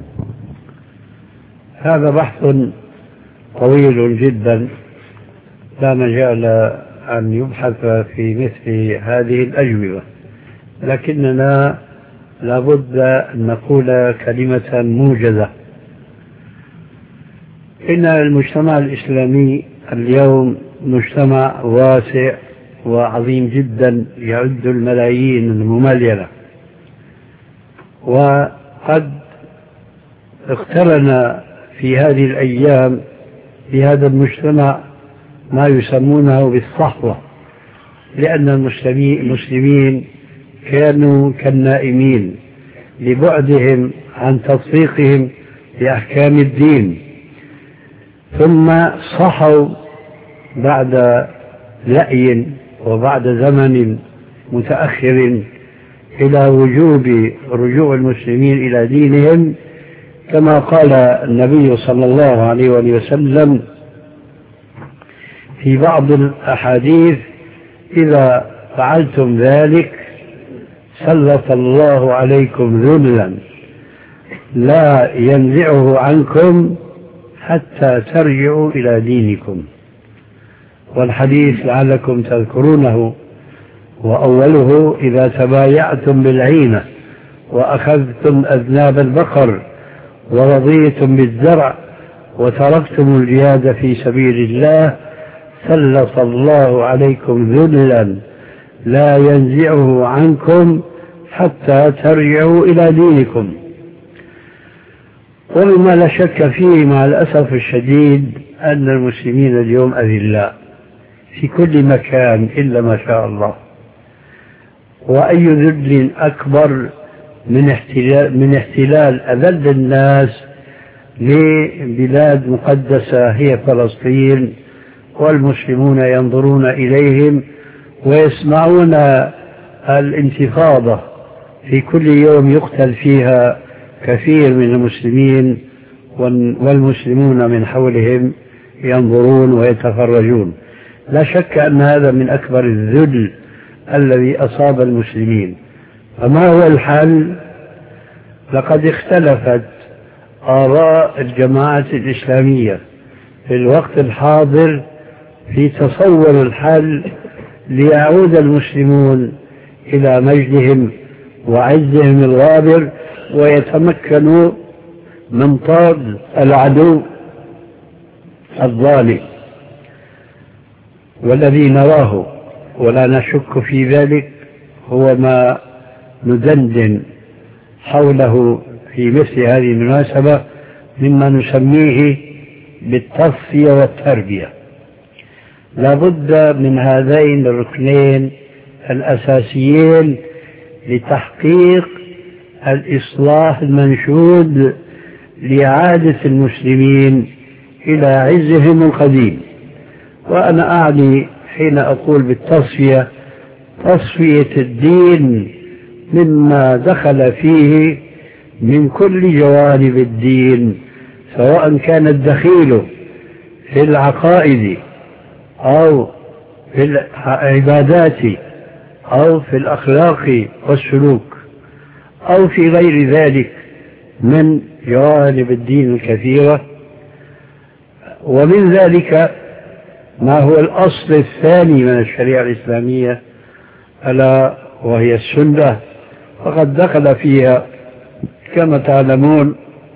هذا بحث طويل جدا، لا مجال أن يبحث في مثل هذه الأجوبة، لكننا لابد أن نقول كلمة موجزة. إن المجتمع الإسلامي اليوم مجتمع واسع وعظيم جدا، يعد الملايين المملينة، وقد اقترن في هذه الأيام بهذا المجتمع ما يسمونه بالصحوة، لأن المسلمين كانوا كالنائمين لبعدهم عن تطبيقهم لأحكام الدين، ثم صحوا بعد لأي وبعد زمن متأخر إلى وجوب رجوع المسلمين إلى دينهم، كما قال النبي صلى الله عليه وسلم في بعض الأحاديث: إذا فعلتم ذلك سلط الله عليكم ذلا لا ينزعه عنكم حتى ترجعوا إلى دينكم. والحديث لعلكم تذكرونه، وأوله: إذا تبايعتم بالعينة وأخذتم أذناب البقر ورضيتم بالزرع وتركتم الجهاد في سبيل الله سلط الله عليكم ذلا لا ينزعه عنكم حتى ترجعوا إلى دينكم. ومما لا شك فيه مع الأسف الشديد أن المسلمين اليوم أذلاء في كل مكان إلا ما شاء الله. وأي ذل أكبر من احتلال أذل الناس لبلاد مقدسة هي فلسطين، والمسلمون ينظرون إليهم ويسمعون الانتفاضة في كل يوم يقتل فيها كثير من المسلمين، والمسلمون من حولهم ينظرون ويتفرجون. لا شك أن هذا من أكبر الذل الذي أصاب المسلمين. فما هو الحل؟ لقد اختلفت آراء الجماعة الإسلامية في الوقت الحاضر في تصور الحل ليعود المسلمون إلى مجدهم وعزهم الغابر ويتمكنوا من طرد العدو الظالم. والذي نراه ولا نشك في ذلك هو ما ندندن حوله في مثل هذه المناسبة مما نسميه بالتصفية والتربية. لا بد من هذين الركنين الأساسيين لتحقيق الإصلاح المنشود لإعادة المسلمين إلى عزهم القديم. وأنا أعني حين أقول بالتصفية تصفية الدين مما دخل فيه من كل جوانب الدين، سواء كان الدخيل في العقائد أو في العبادات أو في الأخلاق والسلوك أو في غير ذلك من جوانب الدين الكثيرة. ومن ذلك ما هو الأصل الثاني من الشريعة الإسلامية ألا وهي السنة، فقد دخل فيها كما تعلمون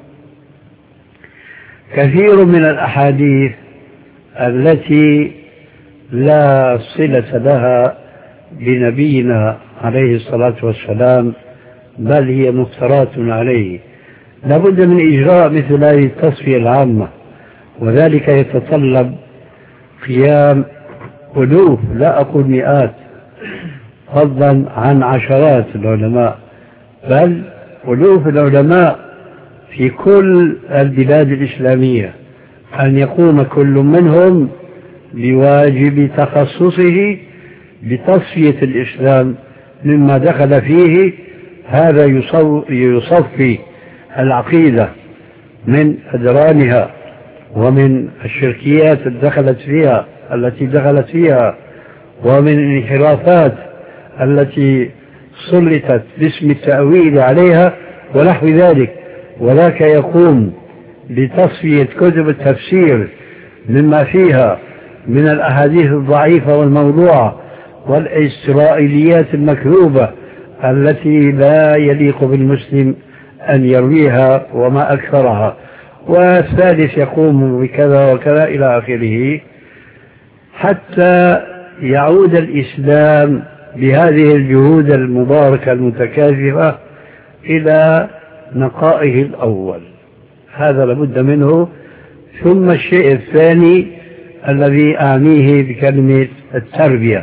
كثير من الأحاديث التي لا صلة لها بنبينا عليه الصلاة والسلام، بل هي مفترات عليه. لابد من إجراء مثل هذه التصفية العامة، وذلك يتطلب قيام ألوف لا أقول مئات فضلا عن عشرات العلماء، بل ألوف العلماء في كل البلاد الإسلامية، أن يقوم كل منهم بواجب تخصصه بتصفية الإسلام مما دخل فيه. هذا يصفي العقيدة من أدرانها ومن الشركيات التي دخلت فيها ومن الانحرافات التي سلطت باسم التأويل عليها ونحو ذلك. وذاك يقوم بتصفية كتب التفسير مما فيها من الأحاديث الضعيفة والموضوعة والإسرائيليات المكذوبة التي لا يليق بالمسلم أن يرويها وما أكثرها. والثالث يقوم بكذا وكذا إلى آخره، حتى يعود الإسلام بهذه الجهود المباركة المتكاثفة إلى نقائه الأول. هذا لابد منه. ثم الشيء الثاني الذي أعنيه بكلمة التربية،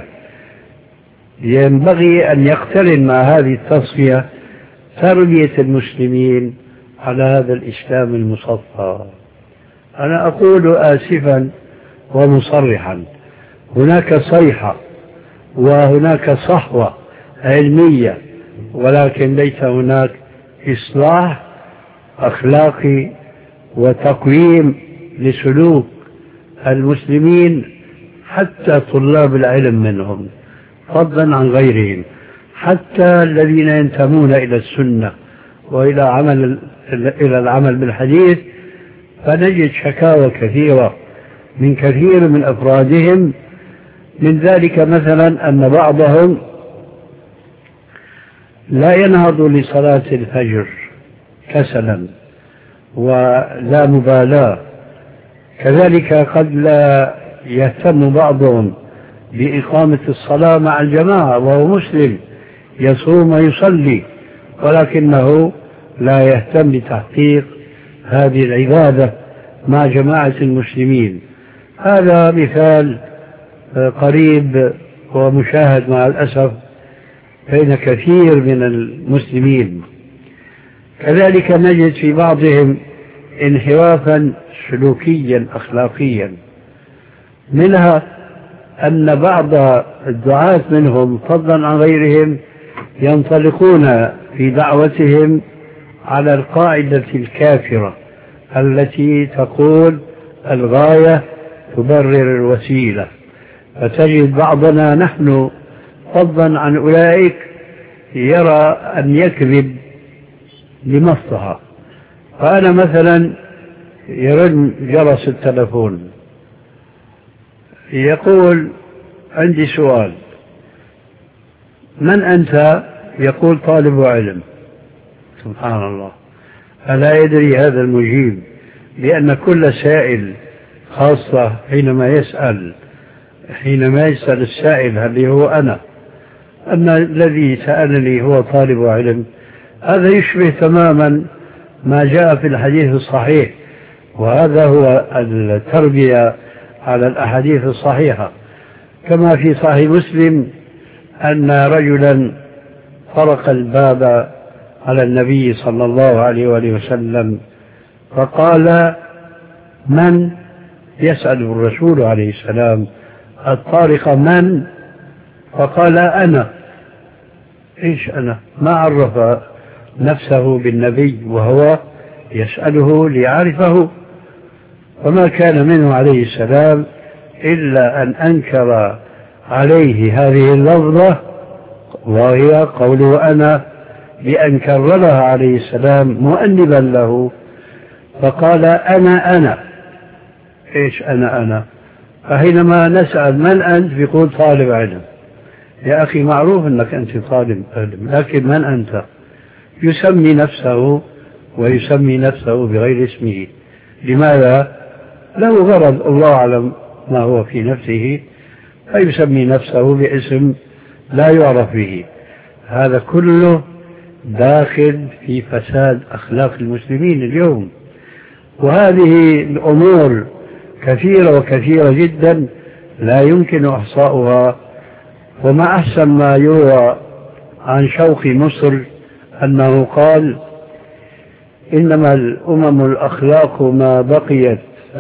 ينبغي أن يقترن مع هذه التصفية تربية المسلمين على هذا الإسلام المصفى. أنا أقول آسفا ومصرحا، هناك صيحة وهناك صحوة علمية، ولكن ليس هناك إصلاح أخلاقي وتقويم لسلوك المسلمين، حتى طلاب العلم منهم فضلا عن غيرهم، حتى الذين ينتمون إلى السنة وإلى العمل بالحديث. فنجد شكاوى كثيرة من كثير من أفرادهم. من ذلك مثلا أن بعضهم لا ينهض لصلاة الفجر كسلا ولا مبالاة. كذلك قد لا يهتم بعضهم بإقامة الصلاة مع الجماعة وهو مسلم، يصوم ويصلي، ولكنه لا يهتم بتحقيق هذه العبادة مع جماعة المسلمين. هذا مثال قريب ومشاهد مع الأسف بين كثير من المسلمين. كذلك نجد في بعضهم انحرافا سلوكيا أخلاقيا، منها أن بعض الدعاة منهم فضلا عن غيرهم ينطلقون في دعوتهم على القاعدة الكافرة التي تقول الغاية تبرر الوسيلة، فتجد بعضنا نحن فضلا عن أولئك يرى أن يكذب لمصلحة. فأنا مثلا يرن جرس التلفون يقول عندي سؤال، من أنت؟ يقول طالب علم. سبحان الله، ألا يدري هذا المجيب بأن كل سائل، خاصة حينما يسأل السائل هل هو أنا، أن الذي سألني هو طالب علم، هذا يشبه تماما ما جاء في الحديث الصحيح، وهذا هو التربية على الأحاديث الصحيحة. كما في صحيح مسلم أن رجلا طرق الباب على النبي صلى الله عليه وآله وسلم فقال من؟ يسأل الرسول عليه السلام الطارق من؟ فقال أنا. إيش أنا؟ ما عرف نفسه بالنبي وهو يسأله ليعرفه. وما كان منه عليه السلام إلا أن أنكر عليه هذه اللفظة وهي قوله أنا، بأن كررها عليه السلام مؤنبا له فقال أنا. إيش أنا؟ فحينما نسأل من أنت يقول طالب علم. يا أخي معروف أنك أنت طالب علم، لكن من أنت؟ يسمي نفسه ويسمي نفسه بغير اسمه. لماذا؟ له غرض الله أعلم ما هو في نفسه، فيسمي نفسه باسم لا يعرف به. هذا كله داخل في فساد أخلاق المسلمين اليوم، وهذه الأمور كثيرة وكثيرة جدا لا يمكن إحصاؤها. وما أحسن ما يروى عن شوقي مصر أنه قال إنما الأمم الأخلاق ما بقيت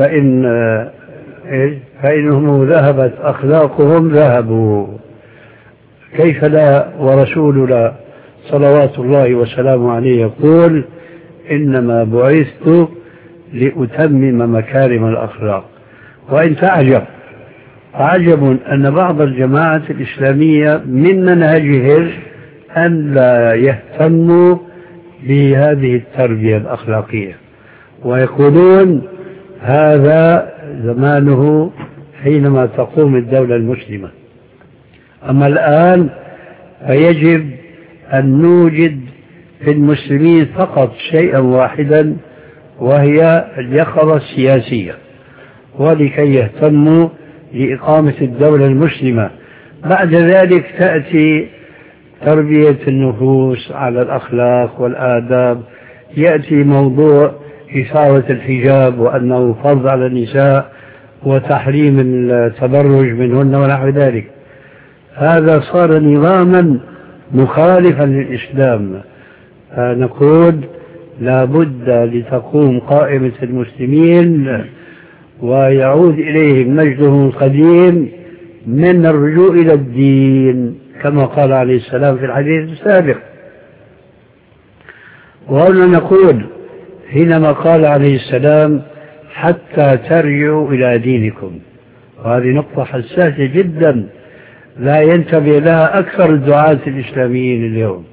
فإنهم ذهبت أخلاقهم ذهبوا، كيف لا ورسولنا صلوات الله وسلامه عليه يقول إنما بعثت لأتمم مكارم الأخلاق. وإن تعجب أن بعض الجماعات الإسلامية من منهجهم أن لا يهتموا بهذه التربية الأخلاقية، ويقولون هذا زمانه حينما تقوم الدولة المسلمة. أما الآن فيجب أن نوجد في المسلمين فقط شيئا واحدا، وهي اليقظة السياسية، ولكي يهتموا لإقامة الدولة المسلمة. بعد ذلك تأتي تربية النفوس على الأخلاق والآداب، يأتي موضوع إثارة الحجاب وأنه فرض على النساء وتحريم التبرج منهن ونحو ذلك. هذا صار نظاما مخالفا للإسلام. نقول لا بد لتقوم قائمة المسلمين ويعود إليهم مجدهم القديم من الرجوع إلى الدين كما قال عليه السلام في الحديث السابق. وهنا نقول حينما قال عليه السلام حتى ترجعوا إلى دينكم، وهذه نقطة حساسة جدا لا ينتبه لها أكثر الدعاة الإسلاميين اليوم.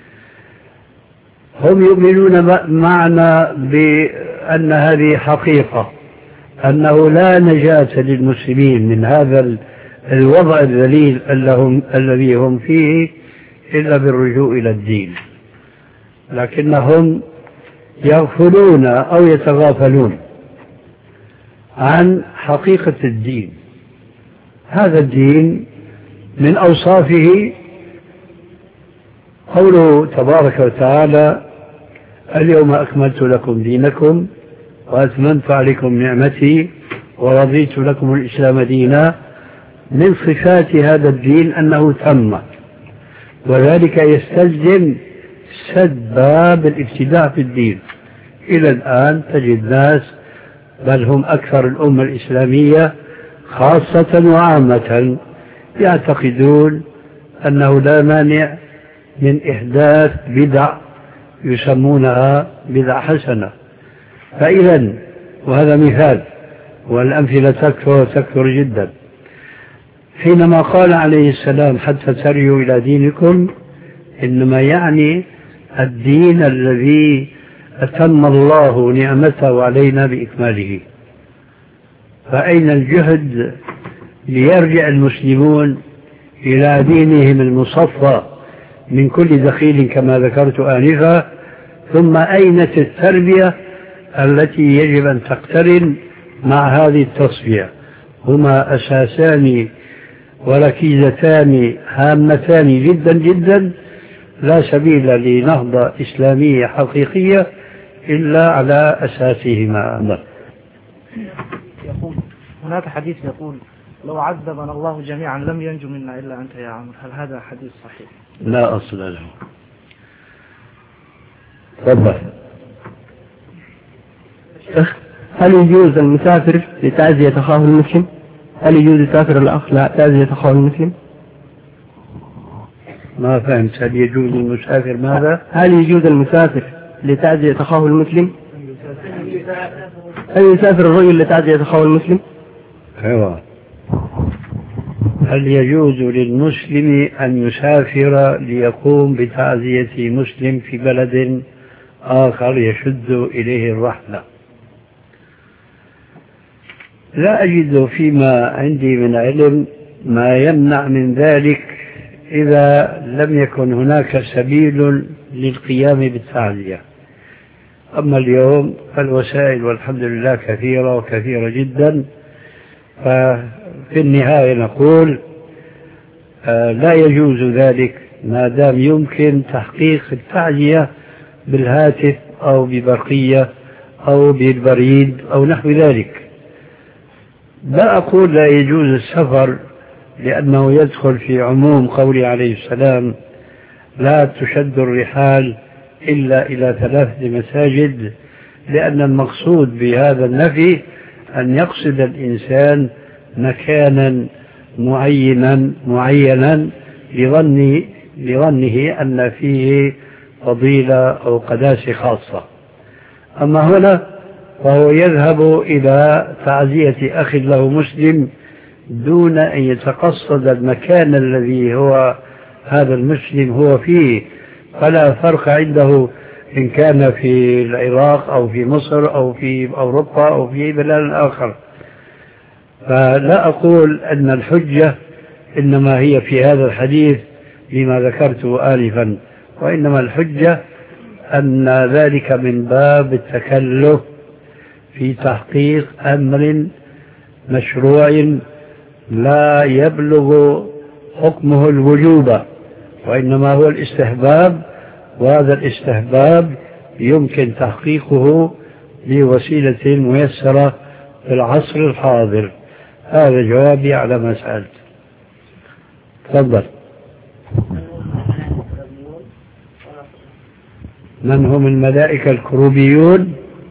هم يؤمنون معنا بأن هذه حقيقة، أنه لا نجاة للمسلمين من هذا الوضع الذليل الذي هم فيه إلا بالرجوع إلى الدين، لكنهم يغفلون أو يتغافلون عن حقيقة الدين. هذا الدين من أوصافه قوله تبارك وتعالى: اليوم أكملت لكم دينكم وأتممت عليكم نعمتي ورضيت لكم الإسلام دينا، من صفات هذا الدين أنه تم، وذلك يستلزم سد باب الابتداع في الدين. إلى الآن تجد ناس، بل هم أكثر الأمة الإسلامية خاصة وعامة، يعتقدون أنه لا مانع من إحداث بدع يسمونها بدع حسنة. فإذا، وهذا مثال والأمثلة تكثر جدا، حينما قال عليه السلام: حتى ترجعوا إلى دينكم، إنما يعني الدين الذي أتم الله نعمته علينا بإكماله. فأين الجهد ليرجع المسلمون إلى دينهم المصفى من كل دخيل كما ذكرت آنفا؟ ثم أين التربية التي يجب أن تقترن مع هذه التصفية؟ هما أساسان وركيزتان هامتان جدا جدا، لا سبيل لنهضة إسلامية حقيقية إلا على أساسهما. يقول هناك حديث يقول: لو عذبنا الله جميعا لم ينجو منا إلا أنت يا عمر. هل هذا حديث صحيح؟ لا أصل له. تفضل. هل يجوز المسافر لتعزية أخاه المسلم؟ هل يجوز يسافر الأخ لتعزية أخاه المسلم؟ ما فهمت. هل يجوز المسافر ماذا؟ هل يجوز المسافر لتعزية أخاه المسلم؟ هل يسافر الرجل لتعزية أخاه المسلم؟ أيوة. هل يجوز للمسلم أن يسافر ليقوم بتعزية مسلم في بلد آخر يشد إليه الرحلة؟ لا أجد فيما عندي من علم ما يمنع من ذلك إذا لم يكن هناك سبيل للقيام بالتعزية. أما اليوم فالوسائل والحمد لله كثيرة وكثيرة جدا، ففي النهاية نقول لا يجوز ذلك ما دام يمكن تحقيق التعزية بالهاتف أو ببرقية أو بالبريد أو نحو ذلك. لا أقول لا يجوز السفر، لأنه يدخل في عموم قوله عليه السلام: لا تشد الرحال إلا إلى 3 مساجد، لأن المقصود بهذا النفي أن يقصد الإنسان مكانا معينا لظنه أن فيه فضيلة أو قداسة خاصة. أما هنا فهو يذهب إلى تعزية أخ له مسلم دون أن يتقصد المكان الذي هو هذا المسلم هو فيه، فلا فرق عنده إن كان في العراق أو في مصر أو في أوروبا أو في بلاد آخر. فلا أقول أن الحجة إنما هي في هذا الحديث لما ذكرته آنفا، وإنما الحجة أن ذلك من باب التكلف في تحقيق أمر مشروع لا يبلغ حكمه الوجوب، وإنما هو الاستحباب، وهذا الاستحباب يمكن تحقيقه بوسيلة ميسرة في العصر الحاضر. هذا جوابي على ما سألت. تفضل. من هم الملائكة الكروبيون؟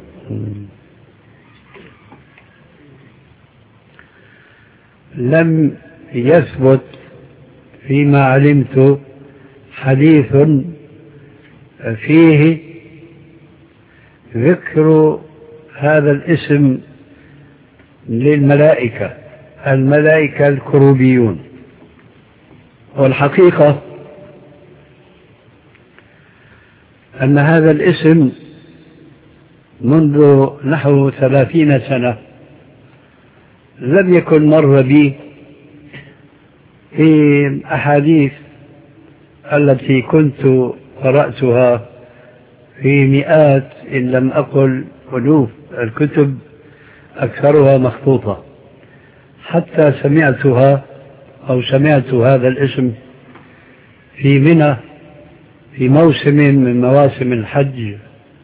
لم يثبت فيما علمت حديث فيه ذكر هذا الاسم للملائكة، الملائكة الكروبيون. والحقيقة أن هذا الاسم منذ نحو 30 سنة لم يكن مر بي في أحاديث التي كنت قرأتها في مئات إن لم أقل ألوف الكتب، أكثرها مخطوطة، حتى سمعت هذا الاسم في منى في موسم من مواسم الحج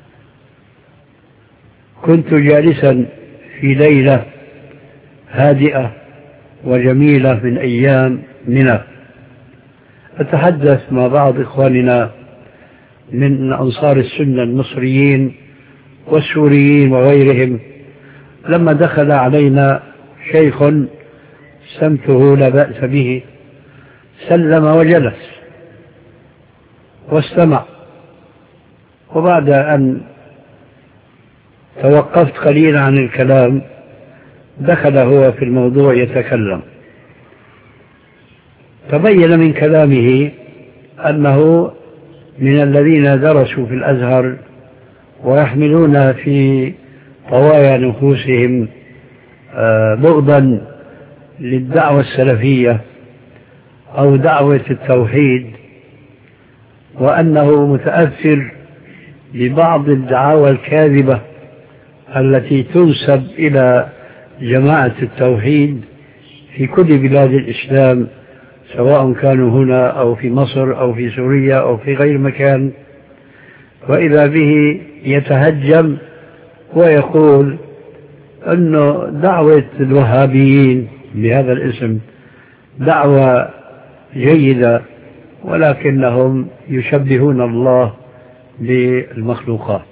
كنت جالسا في ليلة هادئة وجميلة من أيام منى، أتحدث مع بعض إخواننا من أنصار السنة المصريين والسوريين وغيرهم، لما دخل علينا شيخ سمته لا بأس به، سلم وجلس واستمع، وبعد أن توقفت قليلا عن الكلام دخل هو في الموضوع يتكلم. تبين من كلامه أنه من الذين درسوا في الأزهر ويحملون في طوايا نفوسهم بغضا للدعوة السلفية أو دعوة التوحيد، وأنه متأثر ببعض الدعاوى الكاذبة التي تنسب إلى جماعة التوحيد في كل بلاد الإسلام، سواء كانوا هنا أو في مصر أو في سوريا أو في غير مكان. وإذا به يتهجم ويقول أنه دعوة الوهابيين بهذا الاسم دعوة جيدة، ولكنهم يشبهون الله بالمخلوقات.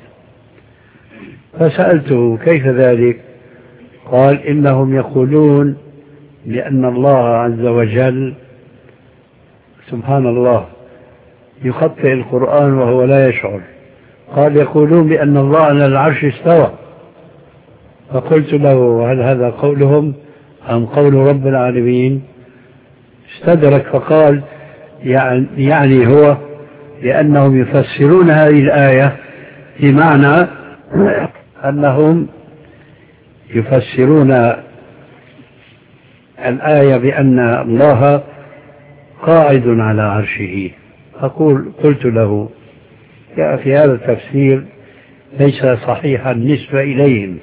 فسألته كيف ذلك؟ قال إنهم يقولون لأن الله عز وجل سبحان الله يخطئ القرآن وهو لا يشعر. قال يقولون بأن الله على العرش استوى. فقلت له هل هذا قولهم أم قول رب العالمين؟ استدرك فقال يعني هو لأنهم يفسرون هذه الآية بمعنى أنهم يفسرون الآية بأن الله قاعد على عرشه. قلت له يا أخي هذا التفسير ليس صحيحا بالنسبة إليهم.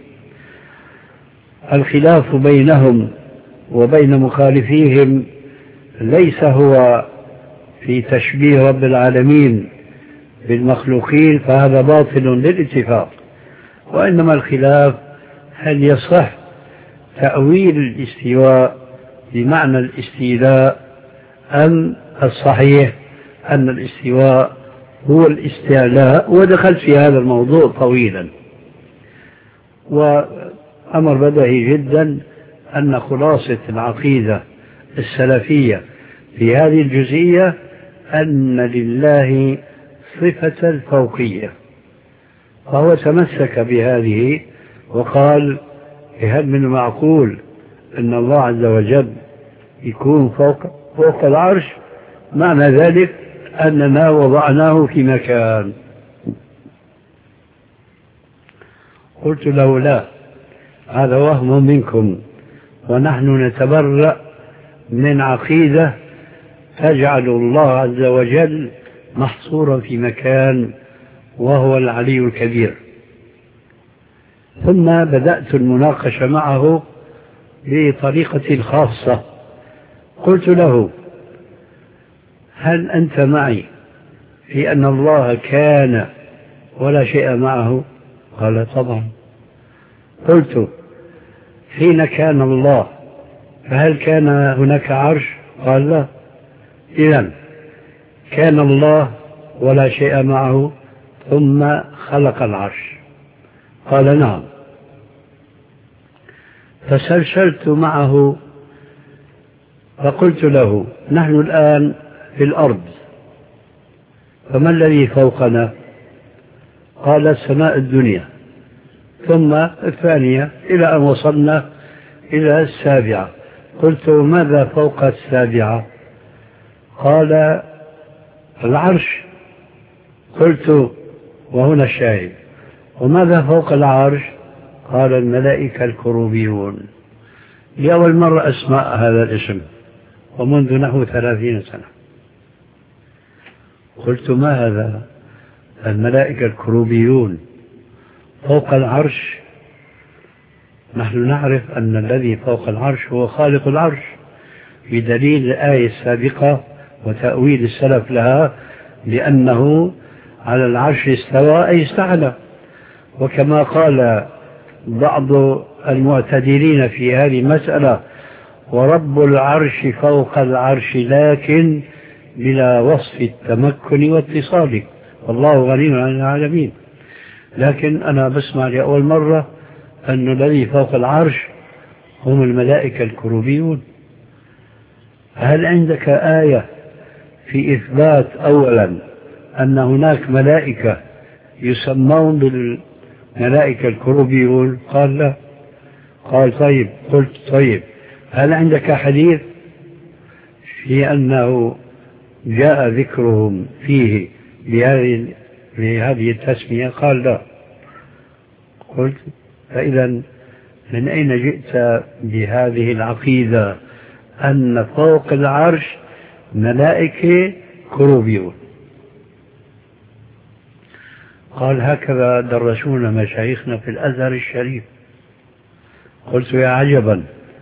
الخلاف بينهم وبين مخالفيهم ليس هو في تشبيه رب العالمين بالمخلوقين، فهذا باطل للاتفاق، وإنما الخلاف هل يصح تأويل الاستواء بمعنى الاستيلاء أم الصحيح أن الاستواء هو الاستعلاء. ودخلت في هذا الموضوع طويلا، وأمر بدهي جدا أن خلاصة العقيدة السلفية في هذه الجزئية أن لله صفة الفوقية، فهو تمسك بهذه وقال هل من المعقول أن الله عز وجل يكون فوق العرش؟ معنى ذلك أننا وضعناه في مكان. قلت له لا، هذا وهم منكم، ونحن نتبرأ من عقيدة تجعل الله عز وجل محصورا في مكان وهو العلي الكبير. ثم بدأت المناقشة معه بطريقة خاصة. قلت له هل أنت معي في أن الله كان ولا شيء معه؟ قال طبعا. قلت حين كان الله فهل كان هناك عرش؟ قال لا. إذن كان الله ولا شيء معه ثم خلق العرش؟ قال نعم. فسلسلت معه فقلت له نحن الآن في الأرض، فما الذي فوقنا؟ قال السماء الدنيا ثم الثانية إلى أن وصلنا إلى السابعة. قلت ماذا فوق السابعة؟ قال العرش. قلت وهنا الشاهد، وماذا فوق العرش؟ قال الملائكة الكروبيون. لأول مرة أسمع هذا الاسم ومنذ نحو 30 سنة. قلت ما هذا؟ الملائكة الكروبيون فوق العرش؟ نحن نعرف أن الذي فوق العرش هو خالق العرش بدليل الآية السابقة وتأويل السلف لها لأنه على العرش استوى أي استعلى. وكما قال بعض المعتدلين في هذه المسألة: ورب العرش فوق العرش لكن بلا وصف التمكن واتصال، والله غني عن العالمين. لكن أنا بسمع لأول مرة أن الذي فوق العرش هم الملائكة الكروبيون. هل عندك آية في إثبات أولا أن هناك ملائكة يسمون بالملائكة الكروبيون؟ قال لا. قال طيب. قلت طيب، هل عندك حديث في أنه جاء ذكرهم فيه بهذه التسمية؟ قال لا. قلت فإذا من أين جئت بهذه العقيدة أن فوق العرش ملائكة كروبيون؟ قال هكذا درسونا مشايخنا في الأزهر الشريف. قلت يا عجبا،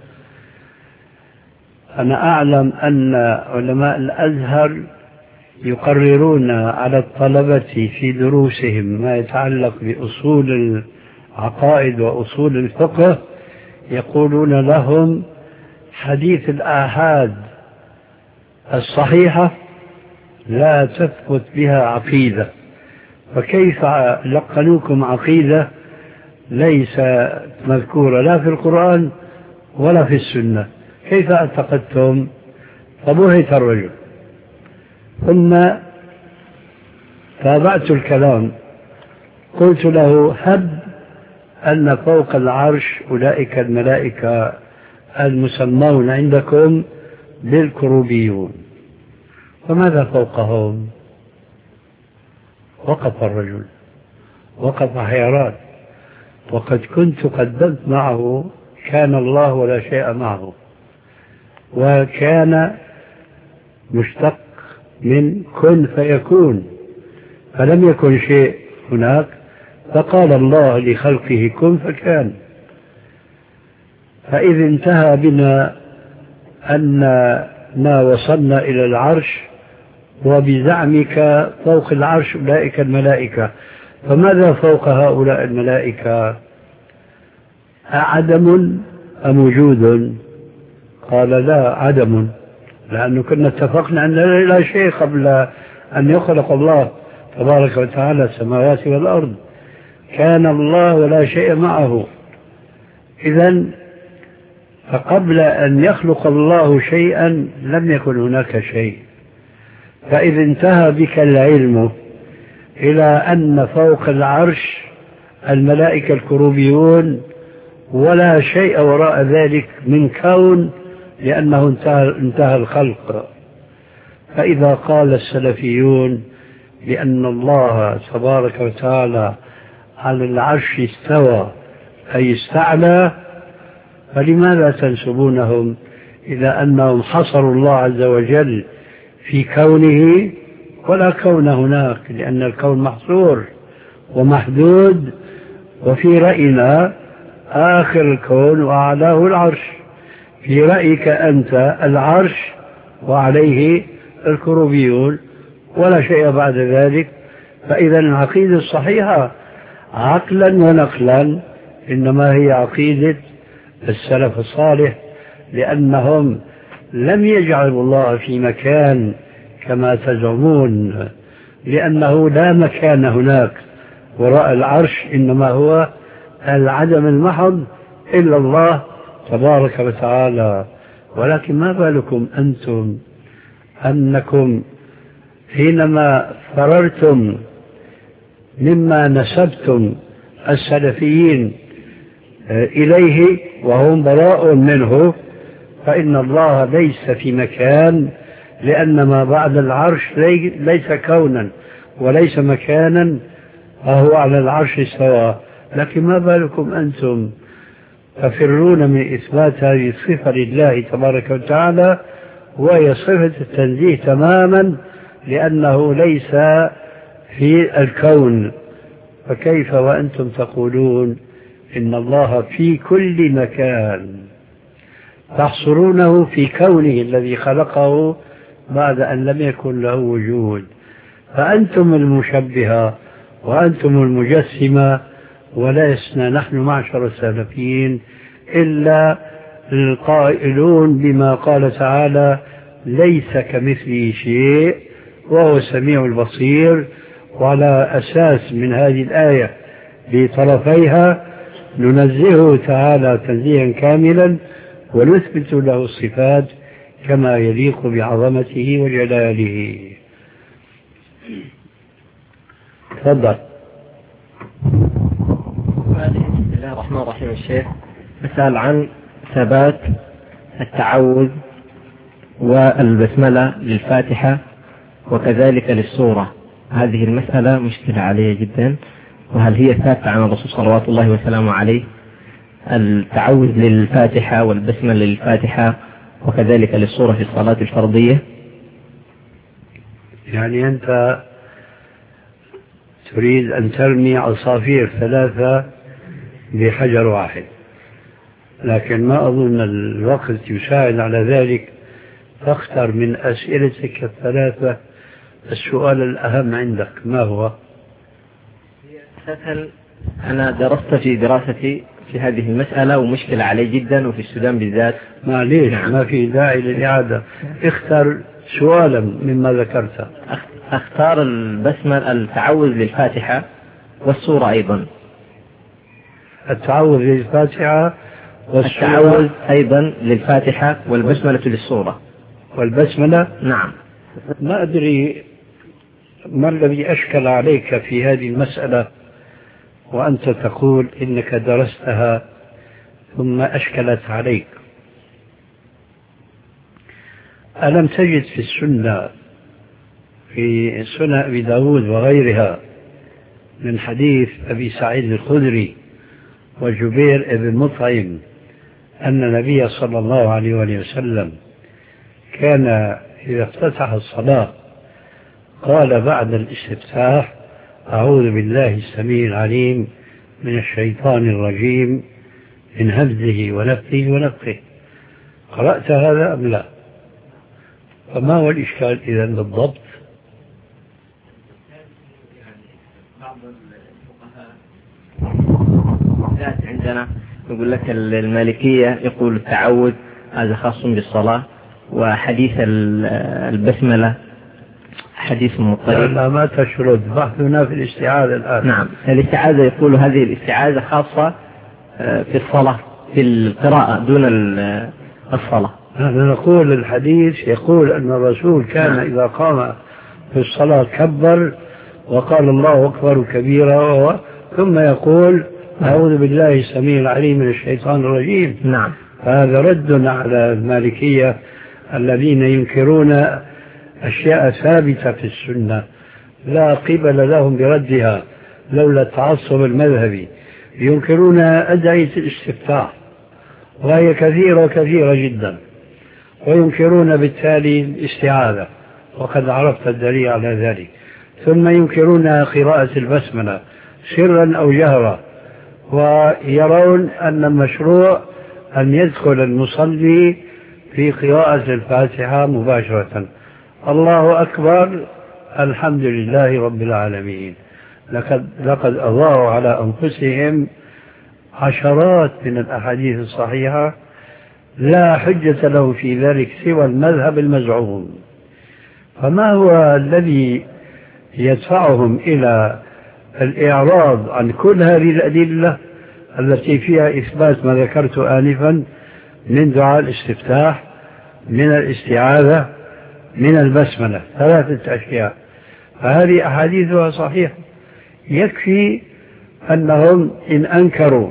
أنا أعلم أن علماء الأزهر يقررون على الطلبة في دروسهم ما يتعلق بأصول العقائد وأصول الفقه، يقولون لهم حديث الآحاد الصحيحة لا تثبت بها عقيدة، فكيف لقنوكم عقيدة ليس مذكورة لا في القرآن ولا في السنة؟ كيف اعتقدتم؟ فبهت الرجل. ثم تابعت الكلام، قلت له هب أن فوق العرش أولئك الملائكة المسمون عندكم بالكروبيون، فماذا فوقهم؟ وقف الرجل، وقف حيران. وقد كنت قدمت معه كان الله ولا شيء معه، وكان مشتق من كن فيكون، فلم يكن شيء هناك، فقال الله لخلقه كن فكان. فإذ انتهى بنا أننا وصلنا إلى العرش، وبزعمك فوق العرش أولئك الملائكة، فماذا فوق هؤلاء الملائكة؟ أعدم أم وجود؟ قال لا، عدم، لأنه كنا اتفقنا أن لا شيء قبل أن يخلق الله تبارك وتعالى السماوات والأرض، كان الله ولا شيء معه. إذن فقبل أن يخلق الله شيئا لم يكن هناك شيء. فإذا انتهى بك العلم إلى أن فوق العرش الملائكة الكروبيون ولا شيء وراء ذلك من كون، لأنه انتهى الخلق. فإذا قال السلفيون بأن الله تبارك وتعالى على العرش استوى أي استعلى، فلماذا تنسبونهم إلى أنهم حصروا الله عز وجل في كونه؟ ولا كون هناك، لأن الكون محصور ومحدود، وفي رأينا آخر الكون وأعلاه العرش، في رأيك أنت العرش وعليه الكروبيون ولا شيء بعد ذلك. فإذا العقيدة الصحيحة عقلا ونقلا إنما هي عقيدة السلف الصالح، لأنهم لم يجعلوا الله في مكان كما تزعمون، لأنه لا مكان هناك وراء العرش، إنما هو العدم المحض إلا الله تبارك وتعالى. ولكن ما بالكم أنتم أنكم حينما فررتم مما نسبتم السلفيين إليه وهم براء منه، فإن الله ليس في مكان، لأن ما بعد العرش ليس كونا وليس مكانا، فهو على العرش استوى. لكن ما بالكم أنتم تفرون من إثبات هذه الصفة لله تبارك وتعالى، وهي صفة التنزيه تماما، لأنه ليس في الكون. فكيف وأنتم تقولون إن الله في كل مكان، تحصرونه في كونه الذي خلقه بعد أن لم يكن له وجود؟ فأنتم المشبهة وأنتم المجسمة، ولسنا نحن معشر السلفيين إلا القائلون بما قال تعالى: ليس كمثله شيء وهو السميع البصير. وعلى أساس من هذه الآية بطرفيها ننزهه تعالى تنزيها كاملا ونثبت له الصفات كما يليق بعظمته وجلاله. تفضل. بسم الله الرحمن الرحيم. الشيخ مسأل عن ثبات التعوذ والبسملة للفاتحة وكذلك للسورة. هذه المسألة مشكلة علي جدا، وهل هي ثابتة عن الرسول صلوات الله وسلامه عليه؟ التعوذ للفاتحة والبسملة للفاتحة وكذلك للسورة في الصلاة الفرضية. يعني أنت تريد أن ترمي عصافير ثلاثة بحجر واحد، لكن ما أظن الوقت يساعد على ذلك. فاختر من أسئلتك الثلاثة السؤال الأهم عندك. ما هو؟ أنا درست في دراستي في هذه المسألة ومشكلة علي جدا، وفي السودان بالذات. معليش، ما في داعي للإعادة. اختر سؤالا مما ذكرت. اختار البسملة التعوذ للفاتحة والسورة أيضا. التعوذ للفاتحة والتعوذ أيضا للفاتحة والبسملة للسورة. والبسملة؟ نعم. ما أدري ما الذي أشكل عليك في هذه المسألة وأنت تقول إنك درستها ثم أشكلت عليك. ألم تجد في السنة في سنن أبي داود وغيرها من حديث أبي سعيد الخدري وجبير بن مطعم أن النبي صلى الله عليه وسلم كان إذا افتتح الصلاة قال بعد الاستفتاح: أعوذ بالله السميع العليم من الشيطان الرجيم من همزه ونفثه ونفخه. قرأت هذا أم لا؟ فما هو الإشكال إذن بالضبط؟ بعض الفقهاء عندنا يقول لك المالكية يقول التعوذ هذا خاص بالصلاة، وحديث البسملة حديث مضطرب. لا ما تشرد، بحثنا في الاستعاذة الآن. نعم، الاستعاذة يقول هذه الاستعاذة خاصة في الصلاة في القراءة دون الصلاة. نحن نقول الحديث يقول أن الرسول كان إذا قام في الصلاة كبر وقال الله أكبر كبيرا ثم يقول: أعوذ بالله السميع العليم من الشيطان الرجيم. نعم. هذا رد على المالكية الذين ينكرون أشياء ثابتة في السنة لا قبل لهم بردها لولا التعصب المذهبي. ينكرون أدعية الاستفتاح وهي كثيرة جدا، وينكرون بالتالي الاستعاذة وقد عرفت الدليل على ذلك. ثم ينكرون قراءة البسملة سرا أو جهرا، ويرون أن المشروع أن يدخل المصلي في قراءة الفاتحة مباشرة: الله أكبر الحمد لله رب العالمين. لقد أضاعوا على أنفسهم عشرات من الأحاديث الصحيحة لا حجة له في ذلك سوى المذهب المزعوم. فما هو الذي يدفعهم إلى الإعراض عن كل هذه الأدلة التي فيها إثبات ما ذكرت آنفا من دعاء الاستفتاح، من الاستعاذة، من البسملة، ثلاثة أشياء؟ فهذه أحاديثها صحيحة. يكفي أنهم إن أنكروا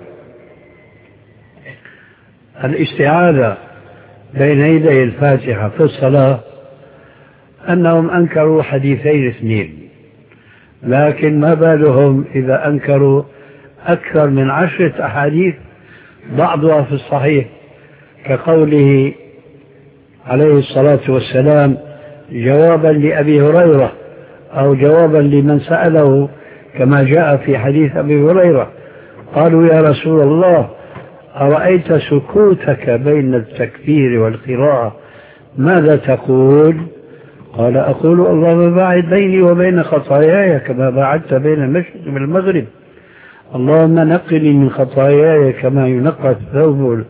الاستعاذة بين يدي الفاتحة في الصلاة أنهم أنكروا حديثين اثنين، لكن ما بالهم إذا أنكروا أكثر من 10 أحاديث بعضها في الصحيح، كقوله عليه الصلاة والسلام جوابا لأبي هريرة أو جوابا لمن سأله كما جاء في حديث أبي هريرة: قالوا يا رسول الله أرأيت سكوتك بين التكبير والقراءة ماذا تقول؟ قال أقول اللهم باعد بيني وبين خطاياي كما باعدت بين المشرق والمغرب، اللهم نقني من خطاياي كما ينقى الثوب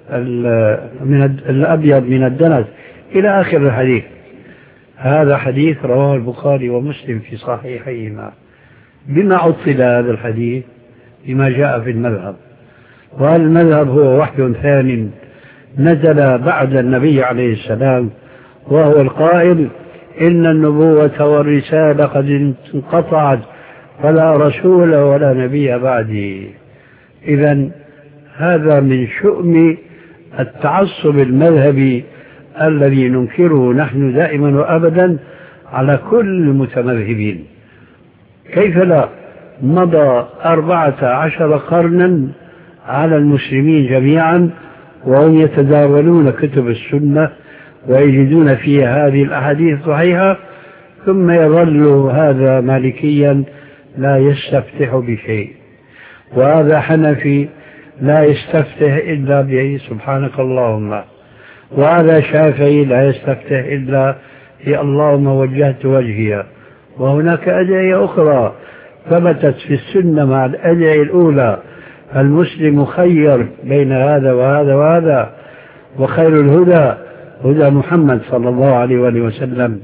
الأبيض من الدنس، إلى آخر الحديث. هذا حديث رواه البخاري ومسلم في صحيحيهما. بما عطل هذا الحديث؟ بما جاء في المذهب، وهذا المذهب هو وحي ثاني نزل بعد النبي عليه السلام، وهو القائل إن النبوة والرسالة قد انقطعت فلا رسول ولا نبي بعدي. إذن هذا من شؤم التعصب المذهبي الذي ننكره نحن دائما وأبدا على كل المتمذهبين. كيف لا؟ مضى 14 قرنا على المسلمين جميعا وهم يتداولون كتب السنة ويجدون فيها هذه الأحاديث الصحيحة، ثم يظل هذا مالكيا لا يستفتح بشيء، وهذا حنفي لا يستفتح إلا به سبحانك اللهم، وهذا شافعي لا يستفتح إلا في اللهم وجهت وجهي. وهناك أدعية أخرى ثبتت في السنة مع الأدعية الأولى. المسلم خير بين هذا وهذا وهذا، وخير الهدى هدى محمد صلى الله عليه وآله وسلم.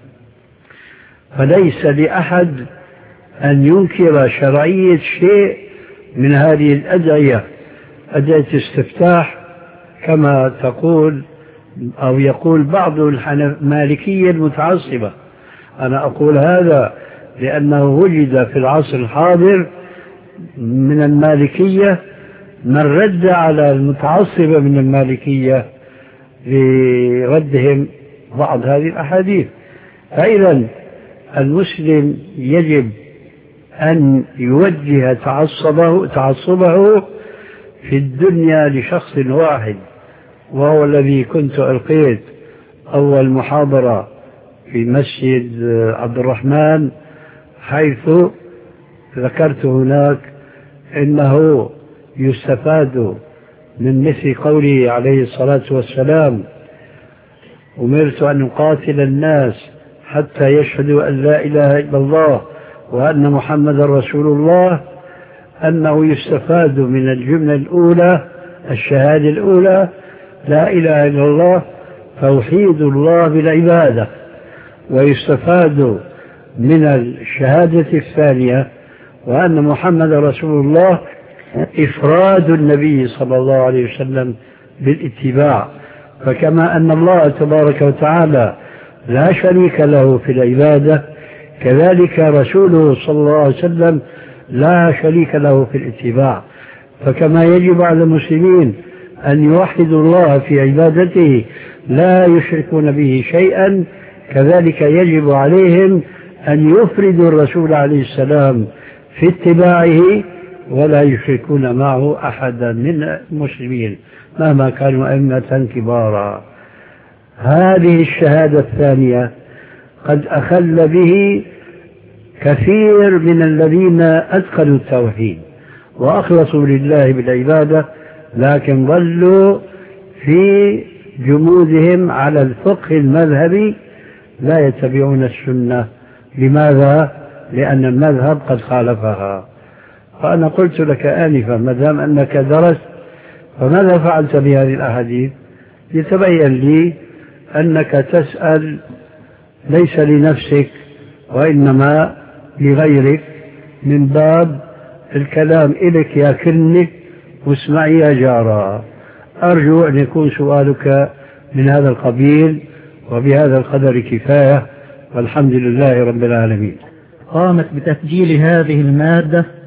فليس لأحد أن ينكر شرعية شيء من هذه الأدعية، أدعية استفتاح كما تقول أو يقول بعض المالكية المتعصبة. أنا أقول هذا لأنه وجد في العصر الحاضر من المالكية من رد على المتعصبة من المالكية لردهم بعض هذه الأحاديث. فإذا المسلم يجب أن يوجه تعصبه في الدنيا لشخص واحد، وهو الذي كنت ألقيت أول محاضرة في مسجد عبد الرحمن، حيث ذكرت هناك إنه يستفاد من مثل قوله عليه الصلاة والسلام: أمرت أن أقاتل الناس حتى يشهدوا أن لا إله إلا الله وأن محمد رسول الله، أنه يستفاد من الجملة الأولى الشهادة الأولى لا إله إلا الله توحيد الله بالعبادة، ويستفاد من الشهادة الثانية وأن محمد رسول الله إفراد النبي صلى الله عليه وسلم بالاتباع. فكما أن الله تبارك وتعالى لا شريك له في العبادة، كذلك رسوله صلى الله عليه وسلم لا شريك له في الاتباع. فكما يجب على المسلمين أن يوحدوا الله في عبادته لا يشركون به شيئا، كذلك يجب عليهم أن يفردوا الرسول عليه السلام في اتباعه ولا يشركون معه أحدا من المسلمين مهما كانوا أئمة كبارا. هذه الشهادة الثانية قد أخل به كثير من الذين أدخلوا التوحيد وأخلصوا لله بالعبادة، لكن ظلوا في جمودهم على الفقه المذهبي لا يتبعون السنة. لماذا؟ لأن المذهب قد خالفها. فأنا قلت لك آنفا ما دام أنك درست فماذا فعلت بهذه الأحاديث؟ يتبين لي أنك تسأل ليس لنفسك وإنما لغيرك من باب الكلام إليك يا كنك واسمعي يا جارة. أرجو أن يكون سؤالك من هذا القبيل، وبهذا القدر كفاية، والحمد لله رب العالمين. قامت بتسجيل هذه المادة